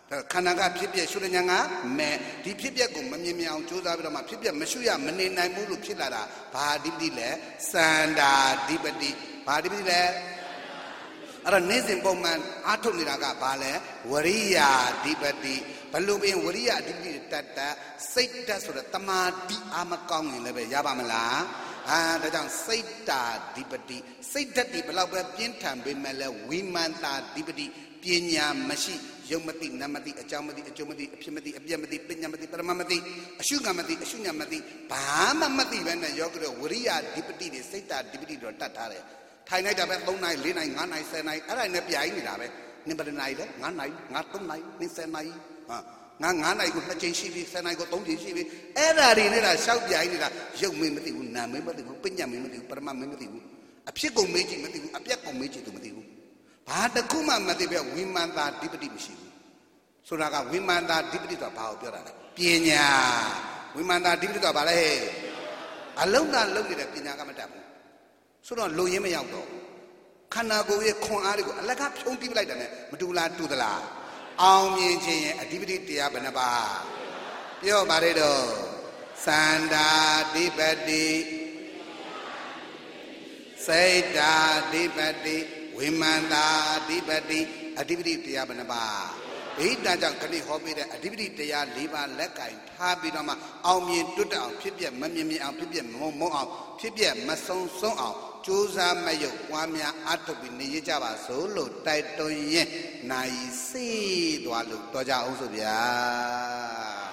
ခန္ဓာကဖြစ်ပြရှုတဲ့ဉာဏ်ကမဲ့ဒီဖြစ်ပြကိုမမြင်မြင်အောင်ကြိုးစားပြီးတော့မှဖြစ်ပြမရှုရမနေနိုင်ဘူးလို့ဖြစ်လာတာဘာဓိပတိလဲစန္ဒာဓိပတိဘာဓိပတိလဲအဲ့တော့နေ့စဉ်ပုံမှန်အားထုတ်နေတာကဘာလဲဝရိယာဓိပတိဘလို့ပင်ဝရိယအဓိပတိတတ်စိတ်တတ်ဆိုတဲ့တမာတိအာမကောင်းရင်လည်းပဲရပါမလားဒါကြောင့်စိတ်တာဓိပတိစိတ်ဓာတ်ဒီဘလောက်ပဲပြင်းထန်ပေမဲ့လဲဝိမာန်တာဓိပတိပညာမရှိယုံမသိနမသိအကြောင်းမသိအကျိုးမသိအဖြစ်မသိအပြည့်မသိပညာမသိပရမမသိအရှုကမသိအရှုညာမသိဘာမှမသိပဲနဲ့ယောဂီတို့ဝရိယဓိပတိတွေစိတ်တာဓိပတိတို့တတ်ထားတယ်ထိုင်လိုက်တာပဲ3နာရီ4နာရီ5နာရီ10နာရီအဲ့ဒါနဲ့ပြိုင်နေတာပဲနင်ဘယ်နာရီလဲ9နာရီငါ3နာရီနင်10နာရီဟာငါ9နာရီကို2ချိန်ရှိပြီ10နာရီကို3ချိန်ရှိပြီအဲ့ဒါတွေနဲ့ရှောက်ပြိုင်နေတာယုံမင်းမသိဘူးနာမင်းမသိဘူးပညာမင်းမသိဘူးပရမမင်းမသိဘူးအဖြစ်ကုန်မေးကြည့်မသိဘူးအပြက်ကုန်မေးကြည့်သူမသိဘူးဘာတခုမှမသိပဲဝိမာန်တာဓိပတိမရှိဘူးဆိုတာကဝိမာန်တာဓိပတိဆိုတာဘာကိုပြောတာလဲပညာဝိမာန်တာဓိပတိဆိုတာဘာလဲအလုံးသာလုံးနေတဲ့ပညာကမတတ်ဘူးဆိုတော့လုံရင်းမရောက်တော့ခန္ဓာကိုယ်ရဲ့ခွန်အားတွေကိုအလကားဖြုံးပြလိုက်တယ်နဲ့မတူလားတူသလားအောင်မြင်ခြင်းရဲ့အဓိပတိတရားဘယ်နှပါပြောပါလေတော့စန္ဒာဓိပတိစိတ်တာဓိပတိဝိမာန်တာဓိပတိအဓိပတိတရားဘယ်နှပါဘိဓာကြောင့်ခဏဟောပေးတဲ့အဓိပတိတရား၄ပါးလက်ကင်ထားပြီးတော့မှအောင်မြင်တွတ်အောင်ဖြစ်ပြမမြင်မြင်အောင်ဖြစ်ပြမုံအောင်ဖြစ်ပြမဆုံးဆုံးအောင်ကြိုးစားမရုပ်ပွားများအထုတ်ပြီးနေရကြပါစို့လို့တိုက်တွန်းရင်နိုင်စေသွားလို့တော်ကြအောင်ဆိုဗျာ